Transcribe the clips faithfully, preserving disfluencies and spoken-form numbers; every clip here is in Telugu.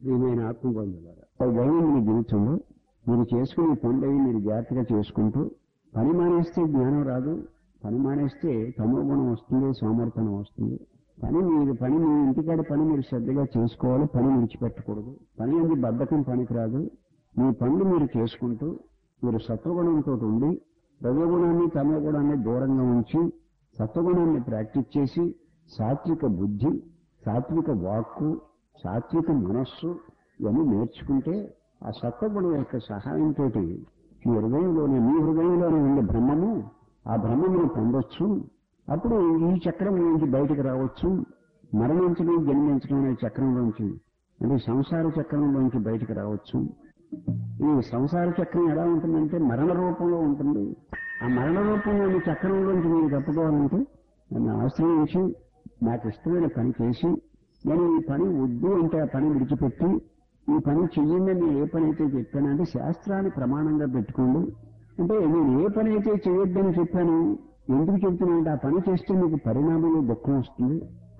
ప్రియమైన ఆత్మబంధువులారా, దైనందిన జీవితంలో మీరు చేసుకునే పనులవి మీరు జాగ్రత్తగా చేసుకుంటూ పని మానేస్తే జ్ఞానం రాదు, పని మానేస్తే తమో గుణం వస్తుంది, సోమర్థనం వస్తుంది. పని మీరు పని మీ ఇంటికాడ పని మీరు శ్రద్ధగా చేసుకోవాలి, పని విడిచిపెట్టకూడదు. పని అనేది బద్ధకం పనికిరాదు. మీ పనులు మీరు చేసుకుంటూ మీరు సత్వగుణంతో ఉండి రజోగుణాన్ని తమో గుణాన్ని దూరంగా ఉంచి సత్వగుణాన్ని ప్రాక్టీస్ చేసి సాత్విక బుద్ధి, సాత్విక వాక్కు, సాత్విక మనస్సు ఇవన్నీ నేర్చుకుంటే ఆ సత్వగుణం యొక్క సహాయంతో మీ హృదయంలోనే మీ హృదయంలోనే ఉండే బ్రహ్మము, ఆ బ్రహ్మమును పొందొచ్చు. అప్పుడు ఈ చక్రం నుంచి బయటకు రావచ్చు. మరణించడం జన్మించడం అనే చక్రంలోంచి అంటే సంసార చక్రంలోంచి బయటకు రావచ్చు. ఈ సంసార చక్రం ఎలా ఉంటుందంటే మరణ రూపంలో ఉంటుంది. ఆ మరణ రూపంలోని చక్రంలోంచి మీరు తప్పుకోవాలంటే నన్ను ఆశ్రయించి నాకు ఇష్టమైన పని చేసి నేను ఈ పని వద్దు అంటే ఆ పని విడిచిపెట్టి ఈ పని చెయ్యండి నేను ఏ పని అయితే చెప్పానంటే శాస్త్రాన్ని ప్రమాణంగా పెట్టుకోండి. అంటే నేను ఏ పని అయితే చేయొద్దని చెప్పాను, ఎందుకు చెప్తున్నానంటే ఆ పని చేస్తే మీకు పరిణామంలో దుఃఖం వస్తుంది.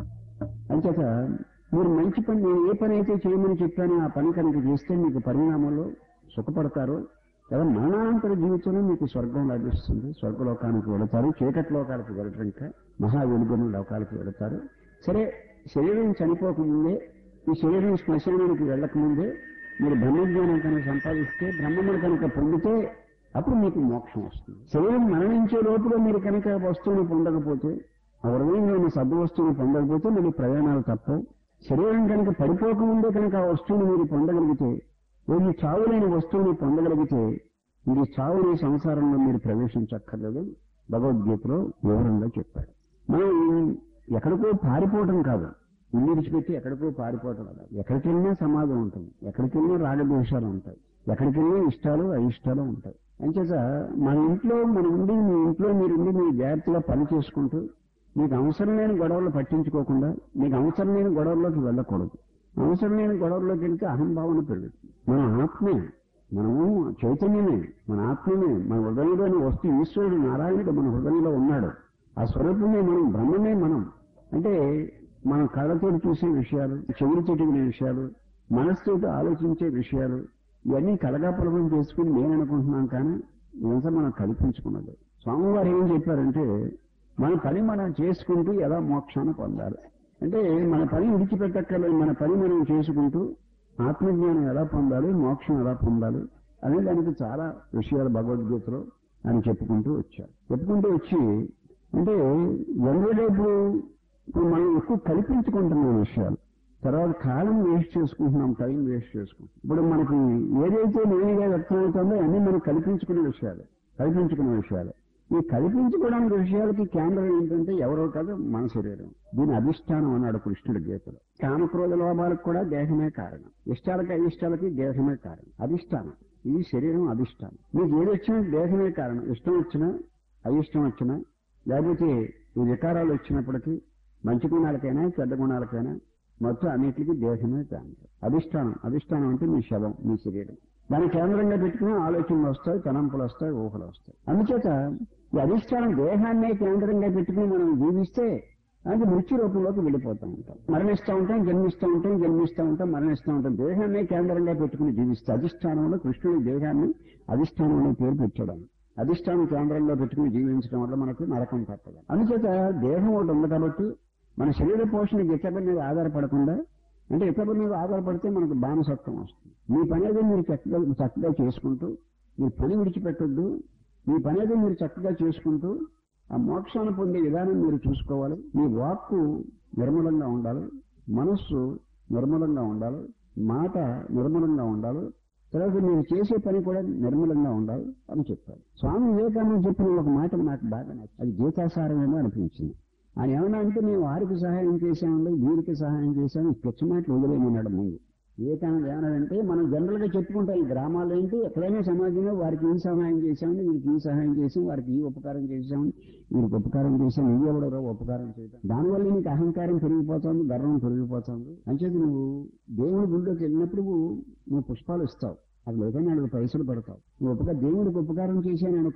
అంచేత మీరు మంచి పని నేను ఏ పని అయితే చేయమని చెప్పానో ఆ పని కనుక చేస్తే మీకు పరిణామంలో సుఖపడతారు కదా. మరణానంతర జీవితంలో మీకు స్వర్గం లభిస్తుంది. స్వర్గలోకానికి వెళతారు, చీకటి లోకాలకు వెళ్ళటం ఇంకా మహా వెలుగుని లోకాలకు వెళతారు. సరే, శరీరం చనిపోకముందే ఈ శరీరం శ్మశానానికి వెళ్ళకముందే మీరు బ్రహ్మజ్ఞానం కనుక సంపాదిస్తే బ్రహ్మమును కనుక పొందితే అప్పుడు మీకు మోక్షం వస్తుంది. శరీరం మరణించే లోపల మీరు కనుక వస్తువుని పొందకపోతే ఆ హృదయంలోని సద్వస్తువుని పొందకపోతే మీరు ప్రయాణాలు తప్పవు. శరీరం కనుక పడిపోకముందే కనుక ఆ వస్తువుని మీరు పొందగలిగితే, ఈ చావులేని వస్తువుని పొందగలిగితే ఇది చావుని సంసారంలో మీరు ప్రవేశించక్కర్లేదు. భగవద్గీతలో వివరంగా చెప్పాడు. మనం ఎక్కడికో పారిపోవటం కాదు, ఇల్లు విడిచిపెట్టి ఎక్కడికో పారిపోవటం కాదు. ఎక్కడికి వెళ్ళినా సమాజం ఉంటుంది, ఎక్కడికి వెళ్ళినా రాగద్వేషాలు ఉంటాయి, ఎక్కడికి వెళ్ళినా ఇష్టాలు అయిష్టాలు ఉంటాయి. అంచేత మన ఇంట్లో మనం ఉండి మీ ఇంట్లో మీరుండి మీరు జాగ్రత్తగా పని చేసుకుంటూ మీకు అవసరం లేని గొడవలు పట్టించుకోకుండా మీకు అవసరం లేని గొడవల్లోకి వెళ్ళకూడదు. అవసరం లేని గొడవల్లోకి వెళ్తే అహంభావన పెరుగుతుంది. మన ఆత్మే, మనము చైతన్యమే, మన ఆత్మమే, మన హృదయంలోని వస్తు ఈశ్వరుడు నారాయణుడు మన హృదయంలో ఉన్నాడు. ఆ స్వరూపమే మనం, బ్రహ్మమే మనం. అంటే మనం కళ్ళతో చూసే విషయాలు, చెవులతో వినే విషయాలు, మనస్సుతో ఆలోచించే విషయాలు ఇవన్నీ కలగాపులగం చేసుకుని నేను అనుకుంటున్నాను, కానీ ఇదంతా మనం కల్పించుకున్నది. స్వామివారు ఏం చెప్పారంటే మన పని మనం చేసుకుంటూ ఎలా మోక్షాన్ని పొందాలి అంటే మన పని విడిచిపెట్టక్కర్లేదు, మన పని మనం చేసుకుంటూ ఆత్మజ్ఞానం ఎలా పొందాలి, మోక్షం ఎలా పొందాలి అనే దానికి చాలా విషయాలు భగవద్గీతలో అని చెప్పుకుంటూ వచ్చారు. చెప్పుకుంటూ వచ్చి అంటే వెంగడేపు ఇప్పుడు మనం ఎక్కువ కల్పించుకుంటున్నాం విషయాలు, తర్వాత కాలం వేస్ట్ చేసుకుంటున్నాం, టైం వేస్ట్ చేసుకుంటున్నాం. ఇప్పుడు మనకి ఏదైతే నేనుగా వ్యక్తమవుతుందో అన్నీ మనం కల్పించుకునే విషయాలు కల్పించుకునే విషయాలు ఈ కల్పించుకోవడానికి విషయాలకి కేంద్రం ఏంటంటే ఎవరో కాదు, మన శరీరం. దీని అధిష్టానం అన్నాడు కృష్ణుడి గీతలో. కామక్రోధ లోభాలకు కూడా దేహమే కారణం, ఇష్టాలకి అయిష్టాలకి దేహమే కారణం. అధిష్టానం ఇది శరీరం, అధిష్టానం. మీకు ఏది వచ్చినా దేహమే కారణం. ఇష్టం వచ్చినా అయిష్టం వచ్చినా లేకపోతే ఈ వికారాలు వచ్చినప్పటికీ మంచి గుణాలకైనా చెడ్డ గుణాలకైనా మొత్తం అన్నిటికీ దేహమే కారణం. అధిష్టానం అధిష్టానం అంటే మీ శవం, మీ శరీరం. దాన్ని కేంద్రంగా పెట్టుకుని ఆలోచనలు వస్తాయి, తలంపులు వస్తాయి, ఊహలు వస్తాయి. అందుచేత ఈ అధిష్టానం దేహాన్నే కేంద్రంగా పెట్టుకుని మనం జీవిస్తే అది మృత్యు రూపంలోకి వెళ్ళిపోతూ ఉంటాం. మరణిస్తూ ఉంటాం, జన్మిస్తూ ఉంటాం, జన్మిస్తూ ఉంటాం, మరణిస్తూ ఉంటాం. దేహాన్నే కేంద్రంగా పెట్టుకుని జీవిస్తే అధిష్టానంలో కృష్ణుడి దేహాన్ని అధిష్టానంలో పేరు పెట్టడం, అధిష్టానం కేంద్రంలో పెట్టుకుని జీవించడం వల్ల మనకు నరకం తప్పదు. అందుచేత దేహం ఒకటి ఉంది కాబట్టి మన శరీర పోషణకి ఇతరుల మీద ఆధారపడకుండా, అంటే ఇతరుల మీద ఆధారపడితే మనకు బానిసత్వం వస్తుంది. మీ పని ఏదో మీరు చక్కగా చక్కగా చేసుకుంటూ మీ పని విడిచిపెట్టొద్దు. మీ పని ఏదో మీరు చక్కగా చేసుకుంటూ ఆ మోక్షాన్ని పొందే విధానం మీరు చూసుకోవాలి. మీ వాక్కు నిర్మలంగా ఉండాలి, మనస్సు నిర్మలంగా ఉండాలి, మాట నిర్మలంగా ఉండాలి, తర్వాత మీరు చేసే పని కూడా నిర్మలంగా ఉండాలి అని చెప్పారు. స్వామి వివేకానంద చెప్పిన ఒక మాట నాకు బాగా నచ్చింది. అది గీతాసారమేమో అనిపించింది. ఆయన ఏమన్నా అంటే మేము వారికి సహాయం చేశామండి, వీరికి సహాయం చేశాము, ఈ పిచ్చి మాటలు వదిలేమన్నాడు ముందు. వివేకానంద ఏమన్నాడంటే మనం జనరల్ గా చెప్పుకుంటాం ఈ గ్రామాల్లో ఏంటి ఎక్కడైనా సమాజంలో వారికి ఈ సహాయం చేశామని, వీరికి ఈ సహాయం చేసాం, వారికి ఈ ఉపకారం చేశామని, వీరికి ఉపకారం చేశాం, ఇవి ఎవడో ఉపకారం చేయడం. దానివల్ల నీకు అహంకారం పెరిగిపోతుంది, గర్వం పెరిగిపోతుంది. అంచేది నువ్వు దేవుడి గుళ్ళోకి వెళ్ళినప్పుడు నువ్వు పుష్పాలు ఇస్తావు, అది లేదని నాలుగు పైసలు పడతావు. నువ్వు ఉపకారం దేవుడికి ఉపకారం చేశాను అనుకో,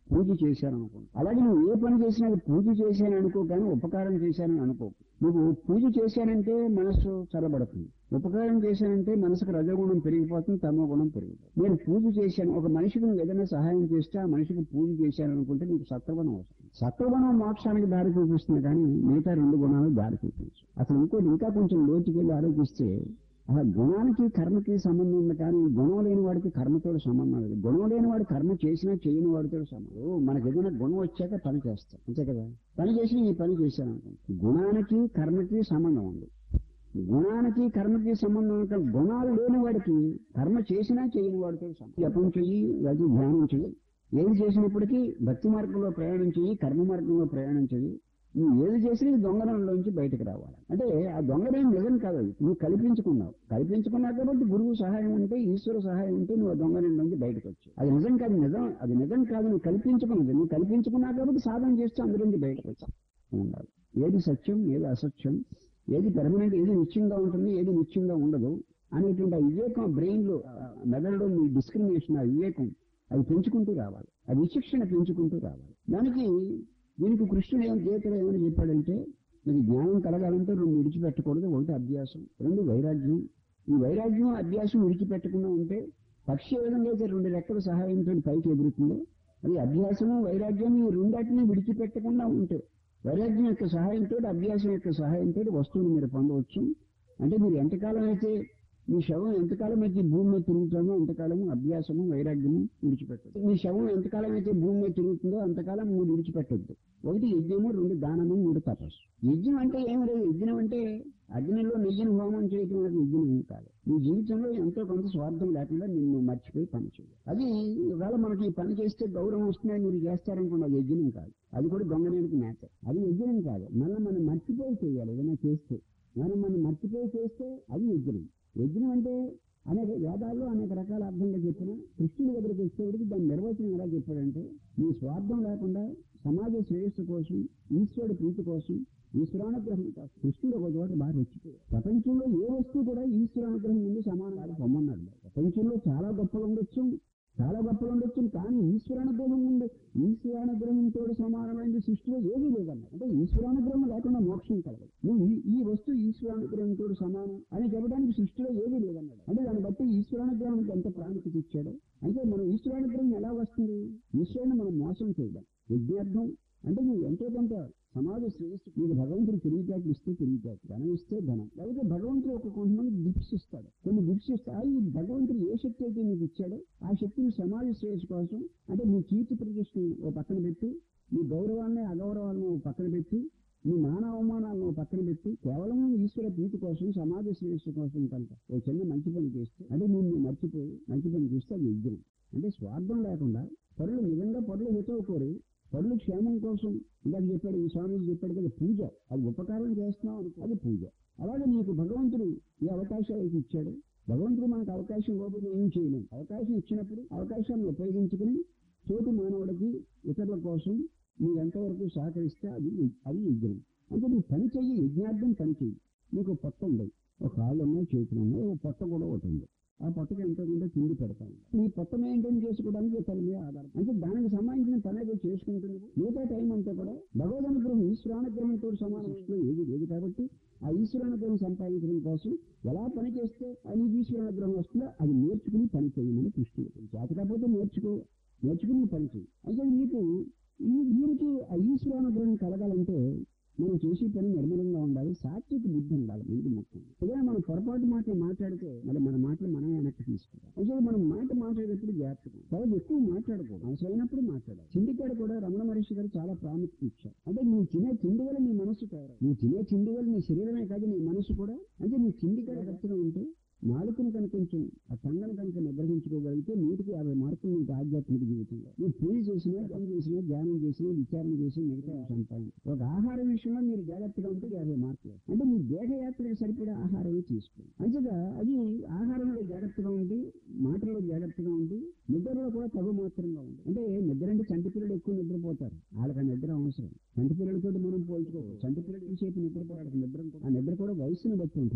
పూజ చేశాను అనుకో. అలాగే నువ్వు ఏ పని చేసినా అది పూజ చేశాను అనుకో, కానీ ఉపకారం చేశానని అనుకో. నువ్వు పూజ చేశానంటే మనస్సు చల్లబడుతుంది, ఉపకారం చేశానంటే మనసుకు రజోగుణం పెరిగిపోతుంది, తమో గుణం పెరిగిపోతుంది. నేను పూజ చేశాను, ఒక మనిషికి నువ్వు ఏదైనా సహాయం చేస్తే ఆ మనిషికి పూజ చేశాను అనుకుంటే నీకు సత్వగుణం వస్తుంది. సత్వగుణం మోక్షానికి దారి చూపిస్తుంది, కానీ మిగతా రెండు గుణాలు దారి చూపించు. అసలు ఇంకోటి ఇంకా కొంచెం లోతుకి వెళ్ళి ఆలోచిస్తే అలా గుణానికి కర్మకి సంబంధం ఉంది, కానీ గుణం లేని వాడికి కర్మతో సంబంధం లేదు. గుణం లేని వాడు కర్మ చేసినా చేయని వాడితో సంబంధం. మనకి ఏదైనా గుణం వచ్చాక పని చేస్తాం, అంతే కదా. పని చేసి ఈ పని చేశాను అనుకుంటా. గుణానికి కర్మకి సంబంధం ఉంది. గుణానికి కర్మకి సంబంధం అంటే గుణాలు లేని వాడికి కర్మ చేసినా చేయని వాడితో సంబంధం. జపం చెయ్యి, అది ధ్యానం చెయ్యి, ఏది చేసినప్పటికీ భక్తి మార్గంలో ప్రయాణం చెయ్యి, కర్మ మార్గంలో ప్రయాణం చెయ్యి. నువ్వు ఏది చేసినా ఈ దొంగనంలోంచి బయటకు రావాలి. అంటే ఆ దొంగనేం నిజం కాదు, నువ్వు కల్పించుకున్నావు. కల్పించుకున్నావు కాబట్టి గురువు సహాయం ఉంటే, ఈశ్వర సహాయం ఉంటే నువ్వు ఆ దొంగనంలోంచి బయటకు వచ్చావు. అది నిజం కాదు, నిజం అది నిజం కాదు, నువ్వు కల్పించుకున్నది. నువ్వు కల్పించుకున్నావు కాబట్టి సాధన చేస్తూ అందులోంచి బయటకు వచ్చావు ఉండాలి. ఏది సత్యం, ఏది అసత్యం, ఏది పెర్మనెంట్, ఏది నిత్యంగా ఉంటుంది, ఏది నిత్యంగా ఉండదు అనేటువంటి ఆ వివేకం బ్రెయిన్ లో, మెదడులో మీ డిస్క్రిమినేషన్, ఆ వివేకం అది పెంచుకుంటూ రావాలి, ఆ విచక్షణ పెంచుకుంటూ రావాలి. దానికి దీనికి కృష్ణుడు ఏం గీతలో ఏమని చెప్పాడంటే, మీకు జ్ఞానం కలగాలంటే రెండు విడిచిపెట్టకూడదు. ఒకటి అభ్యాసం, రెండు వైరాగ్యం. ఈ వైరాగ్యం అభ్యాసం విడిచిపెట్టకుండా ఉంటే పక్షి ఏ విధంగా అయితే రెండు రెక్కల సహాయంతో పైకి ఎగురుతుందో, అది అభ్యాసము వైరాగ్యం ఈ రెండాటిని విడిచిపెట్టకుండా ఉంటే, వైరాగ్యం యొక్క సహాయంతో అభ్యాసం యొక్క సహాయంతో వస్తువులు మీరు పొందవచ్చు. అంటే మీరు ఎంతకాలం అయితే మీ శవం ఎంతకాలం అయితే భూమి మీద తిరుగుతుందో అంతకాలం అభ్యాసము వైరాగ్యము విడిచిపెట్టదు. మీ శవం ఎంతకాలం అయితే భూమి మీద తిరుగుతుందో అంతకాలం మీరు విడిచిపెట్టద్దు. ఒకటి యజ్ఞము, రెండు దానము, మూడు తపస్సు. యజ్ఞం అంటే ఏమి లేదు. యజ్ఞం అంటే అగ్నిలో నెయ్యిని హోమం చేయడం అనేది యజ్ఞం ఏమి కాదు. నీ జీవితంలో ఎంతో కొంత స్వార్థం లేకుండా నిన్ను మర్చిపోయి పని చేయాలి. అది ఇవాళ మనకి ఈ పని చేస్తే గౌరవం వస్తుందని మీరు చేస్తారనుకున్న యజ్ఞం కాదు, అది కూడా దొంగనేనికి మ్యాటర్. అది యజ్ఞం కాదు, మళ్ళీ మనం మర్చిపోయి చేయాలి. ఏదైనా చేస్తే మనం మనం మర్చిపోయి చేస్తే అది యజ్ఞం. యజ్ఞం అంటే అనేక వేదాల్లో అనేక రకాల అర్థంగా చెప్పిన కృష్ణుడి దగ్గరికి వచ్చేవాడికి దాని నిర్వచనం ఎలా చెప్పాడంటే, నీ స్వార్థం లేకుండా సమాజ శ్రేయస్సు కోసం, ఈశ్వరుడి ప్రీతి కోసం, ఈశ్వరానుగ్రహం కోసం కృష్ణుడు ఒక చోట బాగా రెచ్చిపోయాడు. ప్రపంచంలో ఏ వస్తువు కూడా ఈశ్వరానుగ్రహం ముందు సమానంగా పొమ్మన్నాడు. ప్రపంచంలో చాలా గొప్పలు ఉండొచ్చు, చాలా గొప్పలు ఉండొచ్చు, కానీ ఈశ్వరానుగ్రహం ముందు, ఈశ్వరానుగ్రహంతో సమానమైన సృష్టిలో ఏదీ లేదన్నాడు. అంటే ఈశ్వరానుగ్రహం లేకుండా మోక్షం కలగదు. నువ్వు ఈ వస్తువు ఈశ్వరానుగ్రహంతో సమానం అని చెప్పడానికి సృష్టిలో ఏదీ లేదన్నాడు. అంటే దాన్ని బట్టి ఈశ్వరానుగ్రహానికి ఎంత ప్రాముఖ్యత ఇచ్చాడు. అంటే మనం ఈశ్వరానుగ్రహం ఎలా వస్తుంది? ఈశ్వరుని మనం మోసం చేయడం. యజ్ఞార్థం అంటే నువ్వు ఎంతో కొంత సమాజ శ్రేయస్సు, నీకు భగవంతుడు తెలివితేటలు ఇస్తే తెలివితేటలు, ధనం ఇస్తే ధనం. లేకపోతే భగవంతుడు ఒక కొంతమంది గిఫ్ట్స్ ఇస్తాడు, కొన్ని గిఫ్ట్స్ ఇస్తాడు. ఈ భగవంతుడు ఏ శక్తి అయితే నీకు ఇచ్చాడో ఆ శక్తిని సమాజ శ్రేయస్సు కోసం, అంటే నీ కీర్తి ప్రతిష్టని ఓ పక్కన పెట్టి, నీ గౌరవాన్ని అగౌరవాలను పక్కన పెట్టి, నీ మాన అవమానాలను పక్కన పెట్టి, కేవలం ఈశ్వర ప్రీతి కోసం, సమాజ శ్రేయస్సు కోసం కనుక ఓ చిన్న మంచి పని చేస్తే, అంటే నిన్ను మర్చిపోయి మంచి పని చేస్తే అది యజ్ఞం. అంటే స్వార్థం లేకుండా పరులు నిజంగా పరులు హితవు కోరి, పరులు క్షేమం కోసం, ఇందాక చెప్పాడు ఈ స్వామి చెప్పాడు కదా, పూజ, అది ఉపకారం చేస్తున్నావు అనుకో, అది పూజ. అలాగే నీకు భగవంతుడు ఈ అవకాశాలు ఇచ్చాడు. భగవంతుడు మనకు అవకాశం ఇవ్వకపోతే ఏం చేయలేం. అవకాశం ఇచ్చినప్పుడు అవకాశాన్ని ఉపయోగించుకుని తోటి మానవుడికి, ఇతరుల కోసం నువ్వు ఎంతవరకు సహకరిస్తే అది అది యజ్ఞం. అంటే నువ్వు పని చెయ్యి, యజ్ఞార్థం పని చెయ్యి. నీకు పొట్ట ఉంది, ఒక కాళ్ళు ఉన్నాయి, చేతులు ఉన్నాయి, ఒక పొట్ట కూడా ఒకటి ఉంది. ఆ పొట్టకి ఎంతో కొంత తిండి పెడతాను. నీ పొట్ట మెయింటైన్ చేసుకోవడానికి ఇతరుల మీద ఆధారం. అంటే దానికి సంబంధించిన పని ఏదో చేసుకుంటుంది. మిగతా టైం అంతా కూడా భగవద్ అనుగ్రహం, ఈశ్వరానుగ్రహంతో సమానం ఏది లేదు. కాబట్టి ఆ ఈశ్వరానుగ్రహం సంపాదించడం కోసం ఎలా పని చేస్తే అది ఈశ్వరానుగ్రహం వస్తుందో అది నేర్చుకుని పని చేయమని కృష్ణుడు. చేత కాకపోతే నేర్చుకో, నేర్చుకుని పని చేయి. అయితే నీకు ఈ దీనికి ఆ ఈశ్వరానుగ్రహం కలగాలంటే మనం చేసే పని నిర్మలంగా ఉండాలి, సాత్విక బుద్ధి ఉండాలి. ఇది మొత్తం ఏదైనా మనం పొరపాటు మాటలు మాట్లాడితే మళ్ళీ మన మాటలు మనమే వెనక్కి తీసుకుంటాం. అయితే మనం మాట మాట్లాడేటప్పుడు జాగ్రత్తగా, చాలా ఎక్కువ మాట్లాడుకో, అవసరమైనప్పుడు మాట్లాడాలి. చిండికాడు కూడా రమణ మహర్షి గారు చాలా ప్రాముఖ్యత ఇచ్చారు. అంటే నువ్వు తినే తిండి వల్ల నీ మనసు తయారు, నువ్వు తినే తిండి వల్ల నీ శరీరమే కాదు నీ మనసు కూడా. అంటే నువ్వు చిండికాడు కరెక్ట్గా ఉంటే, నాలుకను కనుక కొంచెం ఆ టంగను కనుక నిగ్రహించుకోగలిగితే నూటికి యాభై మార్కులు నీకు ఆధ్యాత్మిక జీవితంలో. నువ్వు పూజ చేసినా, పని చేసినా, ధ్యానం చేసినా, విచారణ చేసినా మిగతా సంపాదన. ఒక ఆహార విషయంలో మీరు జాగ్రత్తగా ఉంటే యాభై మార్కులు. అంటే మీ దేహయాత్రకు సరిపడే ఆహారమే తీసుకోండి. అంతేగా అది ఆహారంలో జాగ్రత్తగా ఉండి, మాటల్లో జాగ్రత్తగా ఉండి, నిద్రలో కూడా తగు మాత్రంగా ఉంది. అంటే నిద్ర అంటే చంటి పిల్లలు ఎక్కువ నిద్రపోతారు, వాళ్ళకి ఆ నిద్ర అవసరం. చంటి పిల్లలతో మనం పోల్చుకోవచ్చు. చంటి పిల్లలు ఎంతసేపు నిద్రపోవడానికి నిద్ర, ఆ నిద్ర కూడా వయసును బట్టి ఉంటుంది.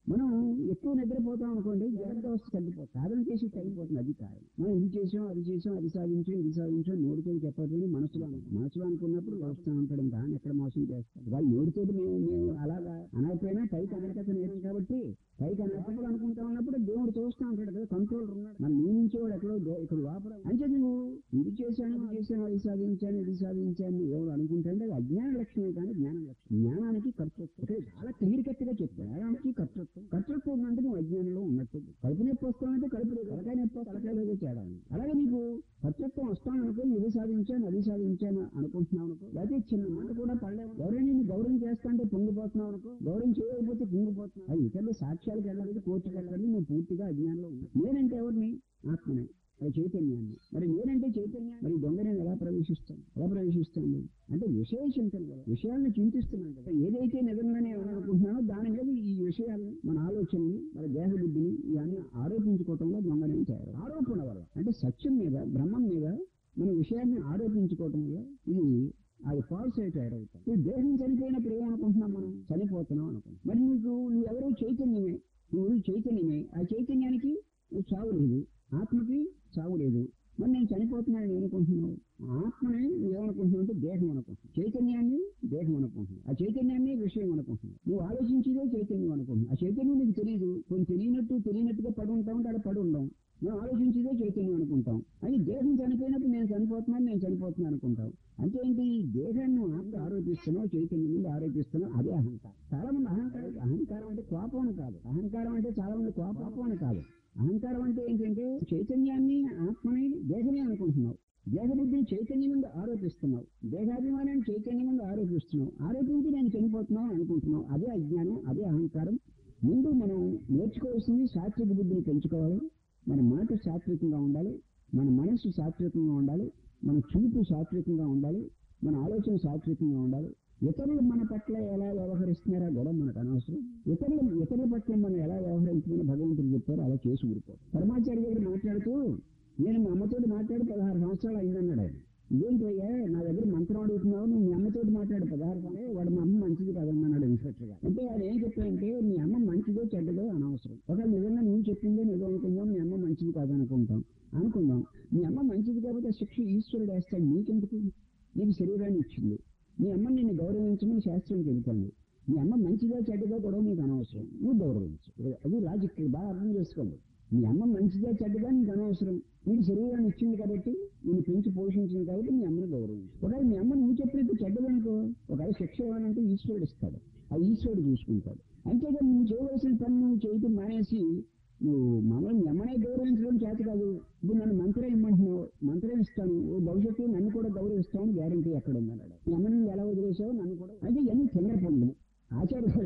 మనం ఎక్కువ నిద్రపోతాం అనుకోండి, జాగ్రత్త వస్తు తగ్గిపోతుంది, సాధన చేసి తగ్గిపోతుంది. అది కారణం. మనం ఇది చేసాం, అది చేసాం, అది సాధించాం, ఇది సాధించాం, నోటితో చెప్పట్లేదు, మనసులో అనుకో మనసులో అనుకున్నప్పుడు వస్తాం అంటాడు. దాన్ని ఎక్కడ మోసం చేస్తాం. వాళ్ళు నోటితో మేము మేము అలాగా అనకపోయినా పైకి అనకత నేరం కాబట్టి పైకి అనప్పుడు అనుకుంటా ఉన్నప్పుడు దేవుడు చూస్తూ ఉంటాడు కదా, కంట్రోల్ ఉన్నాడు. మన నీ నుంచి వాడు ఎక్కడో ఇక్కడ లోపల అంటే నువ్వు ఇది చేశాను, అది చేశాను, అది సాధించాను, ఇది సాధించాను ఎవరు అనుకుంటాంటే అది అజ్ఞాన లక్షణమే కానీ జ్ఞాన లక్షణం. జ్ఞానానికి కర్తృత్వం ఇక్కడ చాలా క్లియర్ కట్ గా చెప్తాను. జ్ఞానానికి కర్తృత్వం కర్తృత్వం అంటే నువ్వు అజ్ఞానంలో ఉన్నట్టు. కడుపు నొప్పి వస్తానంటే కడుపు లేదు, తలకాయ నొప్పి తలకాయలో తేడా. అలాగే నీకు కర్తృత్వం వస్తాననుకో, ఇది సాధించాను, అది సాధించాను అనుకుంటున్నావు అనుకో, అయితే చిన్న మాట కూడా పడలేవు. ఎవరైనా నేను గౌరవం చేస్తాంటే పొంగిపోతున్నావు అనుకో, గౌరవం చేయకపోతే పొంగిపోతున్నావు. అది ఇతరులు సాక్ష్యాలకు వెళ్ళాలి, కోర్టుకు వెళ్ళాలి, నువ్వు పూర్తిగా అజ్ఞానంలో ఉన్నావు. నేనంటే ఎవరిని? ఆత్మనే, అది చైతన్యాన్ని. మరి నేనంటే చైతన్యాన్ని. మరి దొంగ నేను ఎలా ప్రవేశిస్తాను? ఎలా ప్రవేశిస్తాను అంటే విషయ చింతన కదా, విషయాలను చింతిస్తున్నాను కదా. ఏదైతే నిజంగానే అనుకుంటున్నానో దాని మీద ఈ విషయాలను, మన ఆలోచనని, మన దేహ బుద్ధిని ఇవన్నీ ఆరోపించుకోవటంలో దొంగనే తయారు. ఆరోపణ వల్ల అంటే సత్యం మీద, బ్రహ్మం మీద మన విషయాన్ని ఆరోపించుకోవటం వల్ల ఇది అది ఫాల్స్ అయితే తయారవుతాం. ఈ దేహం చనిపోయినప్పుడు ఏమనుకుంటున్నాం? మనం చనిపోతున్నాం అనుకుంటున్నాం. మరి నీకు నువ్వు ఎవరో చైతన్యమే, నువ్వు చైతన్యమే. ఆ చైతన్యానికి చావు లేదు, ఆత్మకి చావు లేదు. మరి నేను చనిపోతున్నాను ఏమనుకుంటున్నావు? ఆత్మని ఏమనుకుంటున్నావు అంటే దేహం అనుకుంటున్నావు, చైతన్యాన్ని దేహం అనుకుంటున్నావు, ఆ చైతన్యాన్ని విషయం అనుకుంటున్నావు. నువ్వు ఆలోచించేదే చైతన్యం అనుకుంటున్నావు. ఆ చైతన్యం నీకు తెలియదు, కొన్ని తెలియనట్టు తెలియనట్టుగా పడి ఉంటాం అంటే అక్కడ పడి ఉండం. మేము ఆలోచించేదే చైతన్యం అనుకుంటాం. అని దేహం చనిపోయినప్పుడు నేను చనిపోతున్నాను, నేను చనిపోతున్నాను అనుకుంటాం. అంటే ఏంటి? ఈ దేహాన్ని ఆత్మ ఆరోపిస్తున్నావు, చైతన్యం నుండి ఆరోపిస్తున్నావు. అదే అహంకారం. చాలా మంది అహంకారం అహంకారం అంటే కోపం అని కాదు. అహంకారం అంటే చాలా మంది కోపం అని కాదు. అహంకారం అంటే ఏంటంటే చైతన్యాన్ని, ఆత్మని, దేహమే అనుకుంటున్నావు. దేహబుద్ధిని చైతన్యం ముందు ఆరోపిస్తున్నావు, దేహాభిమానాన్ని చైతన్యం ముందు ఆరోపిస్తున్నావు. ఆరోపించి నేను చనిపోతున్నావు అనుకుంటున్నావు. అదే అజ్ఞానం, అదే అహంకారం. ముందు మనం నేర్చుకోవాల్సింది సాత్విక బుద్ధిని పెంచుకోవాలి. మన మాట సాత్వికంగా ఉండాలి, మన మనస్సు సాత్వికంగా ఉండాలి, మన చూపు సాత్వికంగా ఉండాలి, మన ఆలోచన సాత్వికంగా ఉండాలి. ఇతరులు మన పట్ల ఎలా వ్యవహరిస్తున్నారో కూడా మనకు అనవసరం. ఇతరులు ఇతరుల పట్ల మనం ఎలా వ్యవహరించమని భగవంతుడు చెప్పారో అలా చేసి ఊరుకోరు. పరమాచార్య గారు మాట్లాడుతూ, నేను మా అమ్మతో మాట్లాడి పదహారు సంవత్సరాలు అయిందన్నాడు ఆయన. ఇదేంటయ్యా నా దగ్గర మంత్రం అడుగుతున్నావు, నువ్వు మీ అమ్మతోటి మాట్లాడు పదహారు సంవత్సరాలు, వాడు మా అమ్మ మంచిది కాదన్నాడు ఇన్స్పెక్టర్ గారు. అంటే ఆయన ఏం చెప్పారంటే మీ అమ్మ మంచిదో చెడ్డదో అనవసరం. ఒకవేళ నిజంగా నువ్వు చెప్పిందే నిజం అనుకుందాం, మీ అమ్మ మంచిది కాదనుకుంటాం అనుకుందాం. మీ అమ్మ మంచిది కాబట్టి శిక్ష ఈశ్వరుడు వేస్తాడు, నీకెందుకు? నీకు శరీరాన్ని ఇచ్చింది. మీ అమ్మ నిన్ను గౌరవించమని శాస్త్రం చెబుతుంది. మీ అమ్మ మంచిగా చెడ్డగా కూడా నీకు అనవసరం, నువ్వు గౌరవించు. అది లాజిక్, బాగా అర్థం చేసుకోండి. మీ అమ్మ మంచిగా చెడ్డగా నీకు అనవసరం, నీకు శరీరాన్ని ఇచ్చింది కాబట్టి, నేను పెంచి పోషించింది కాబట్టి మీ అమ్మని గౌరవించు. ఒకవేళ మీ అమ్మ నువ్వు చెప్పినట్టు చెడ్డదనుకో, ఒకవేళ శిక్ష ఏమనంటే ఈశ్వరుడు ఇస్తాడు, ఆ ఈశ్వరుడు చూసుకుంటాడు. అంతేగా నువ్వు చేయవలసిన పని నువ్వు చేయటం మానేసి నువ్వు మమ్మల్ని మీ అమ్మనే గౌరవించడం చేత కాదు. ఇప్పుడు నన్ను మంత్రం ఇమ్మంటున్నావు, మంత్రం ఇస్తాను, భవిష్యత్తు నన్ను కూడా గౌరవిస్తాను, గ్యారంటీ ఎక్కడ ఉందన్నాడు. మీ అమ్మని ఎలా వదిలేసావు, నన్ను కూడా. అంటే ఇవన్నీ చిల్లర పనులు. ఆచార్య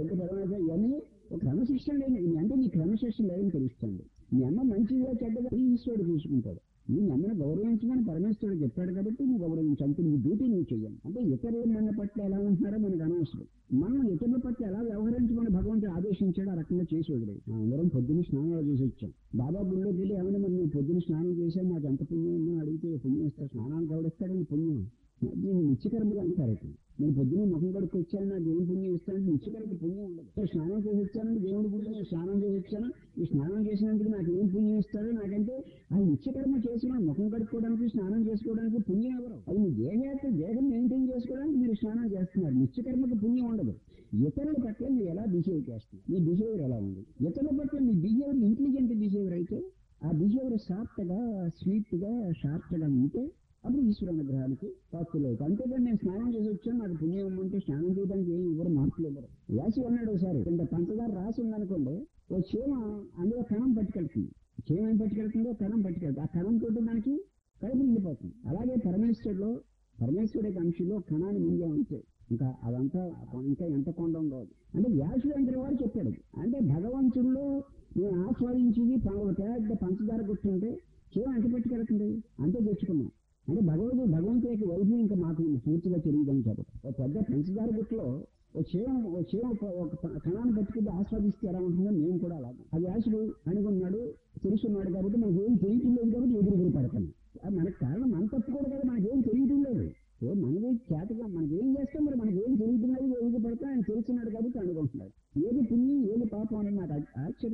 ఇవన్నీ ఒక క్రమశిక్షణ లేని, అంటే నీ క్రమశిక్షణ లేదని తెలుస్తుంది. మీ అమ్మ మంచిగా చెడ్డగా ఈశ్వరుడు చూసుకుంటాడు. నీ అమ్మని గౌరవించమని పరమేశ్వరుడు చెప్పాడు కాబట్టి నువ్వు గౌరవించు, అంటే నీ డ్యూటీ నువ్వు చెయ్యాలి. అంటే ఇతరులు మన పట్ల ఎలా ఉంటున్నారో మనకు అనవసరం. మనం ఇతరుల పట్ల ఎలా వ్యవహరించమని భగవంతుడు ఆదేశించాడు, ఆ రకంగా చేసి వదిలేదు. అందరం పొద్దున్న స్నానాలు చేసి వచ్చాం. బాబా గుళ్ళోకి వెళ్ళి ఏమైనా మరి నువ్వు పొద్దున్న స్నానం చేశాను, నాకు ఎంత పుణ్యం ఉందో అడిగితే పుణ్యం ఇస్తాడు. స్నానానికి ఎవడిస్తాడని పుణ్యం దీన్ని నిత్యకర్మగా అంటారు. నేను పొద్దున్న ముఖం కడుక్కు వచ్చాను, నాకు ఏం పుణ్యం ఇస్తాను? నిత్యకర్మకి పుణ్యం ఉండదు. ఇక్కడ స్నానం చేసి వచ్చాను, దేవుడి గుడిలో నేను స్నానం చేసి వచ్చాను, ఈ స్నానం చేసినందుకు నాకు ఏం పుణ్యం ఇస్తాడు? నాకంటే ఆ నిత్యకర్మ చేసిన ముఖం కడుక్కోవడానికి, స్నానం చేసుకోవడానికి పుణ్యం ఎవరు? అది మీ దేహయాత్ర, దేహం మెయింటైన్ చేసుకోవడానికి మీరు స్నానం చేస్తున్నారు. నిత్యకర్మకి పుణ్యం ఉండదు. ఇతరుల పట్ల మీరు ఎలా బిహేవ్ చేస్తున్నారు, మీ బిహేవియర్ ఎలా ఉంది? ఇతరుల పట్ల మీ బిహేవియర్ ఇంటెలిజెంట్ బిహేవియర్ అయితే, ఆ బిహేవియర్ సాఫ్ట్ గా, స్వీట్ గా, షార్ట్ గా ఉంటే అప్పుడు ఈశ్వర అనుగ్రహానికి పాత్రలు. అంతేకాని నేను స్నానం చేసి వచ్చాను, నాకు పుణ్యం ఇవ్వమంటే స్నానం చేయడానికి ఏమి ఇవ్వరు, మార్పులు ఇవ్వరు. వ్యాసి అన్నాడు ఒకసారి, ఇంత పంచదార రాసి ఉందనుకోండి, ఓ చీమ అందులో కణం పట్టుకెళ్తుంది. చీమ ఏం పట్టుకెళ్తుందో కణం పట్టుకెళ్తుంది. ఆ కణం తోటి దానికి కడుపు నిండిపోతుంది. అలాగే పరమేశ్వరుడు పరమేశ్వరుడి అంశంలో కణాన్ని ముందే ఉంటే ఇంకా అదంతా ఇంకా ఎంత కొండ ఉండదు. అంటే వ్యాసుడు అంతటి వాడు చెప్పాడు. అంటే భగవంతుడిలో నేను ఆస్వాదించింది పెద్ద పంచదార గుర్తుంటే చీమ ఎంత పట్టుకెళ్తుంది అంతే తెచ్చుకున్నాం. అంటే భగవద్గీ భగవంతుడి యొక్క వైద్యం ఇంకా మాకు పూర్తిగా తెలియదని చెప్పదు. ఒక పెద్ద పంచదార గుట్లో ఓ చీమ ఓ చీమ ఒక కణాన్ని పట్టుకుంటే ఆస్వాదిస్తే ఎలా ఉంటుందో మేము కూడా అలాగే. అది వ్యాసుడు అనుకున్నాడు, తెలుసున్నాడు కాబట్టి మనకి ఏం తెలియటం లేదు కాబట్టి ఎదురు పడతాను. మనకు కారణం మన తప్పు కూడా కదా, మనకేం తెలియటం లేదు. మనకి చేతగా మనకి ఏం చేస్తాం, మరి మనకి ఏం తెలియటం లేదు, ఎదురు పడతా ఆయన తెలుసున్నాడు కాబట్టి అనుకుంటున్నాడు. ఏది పుణ్యం ఏది పాపం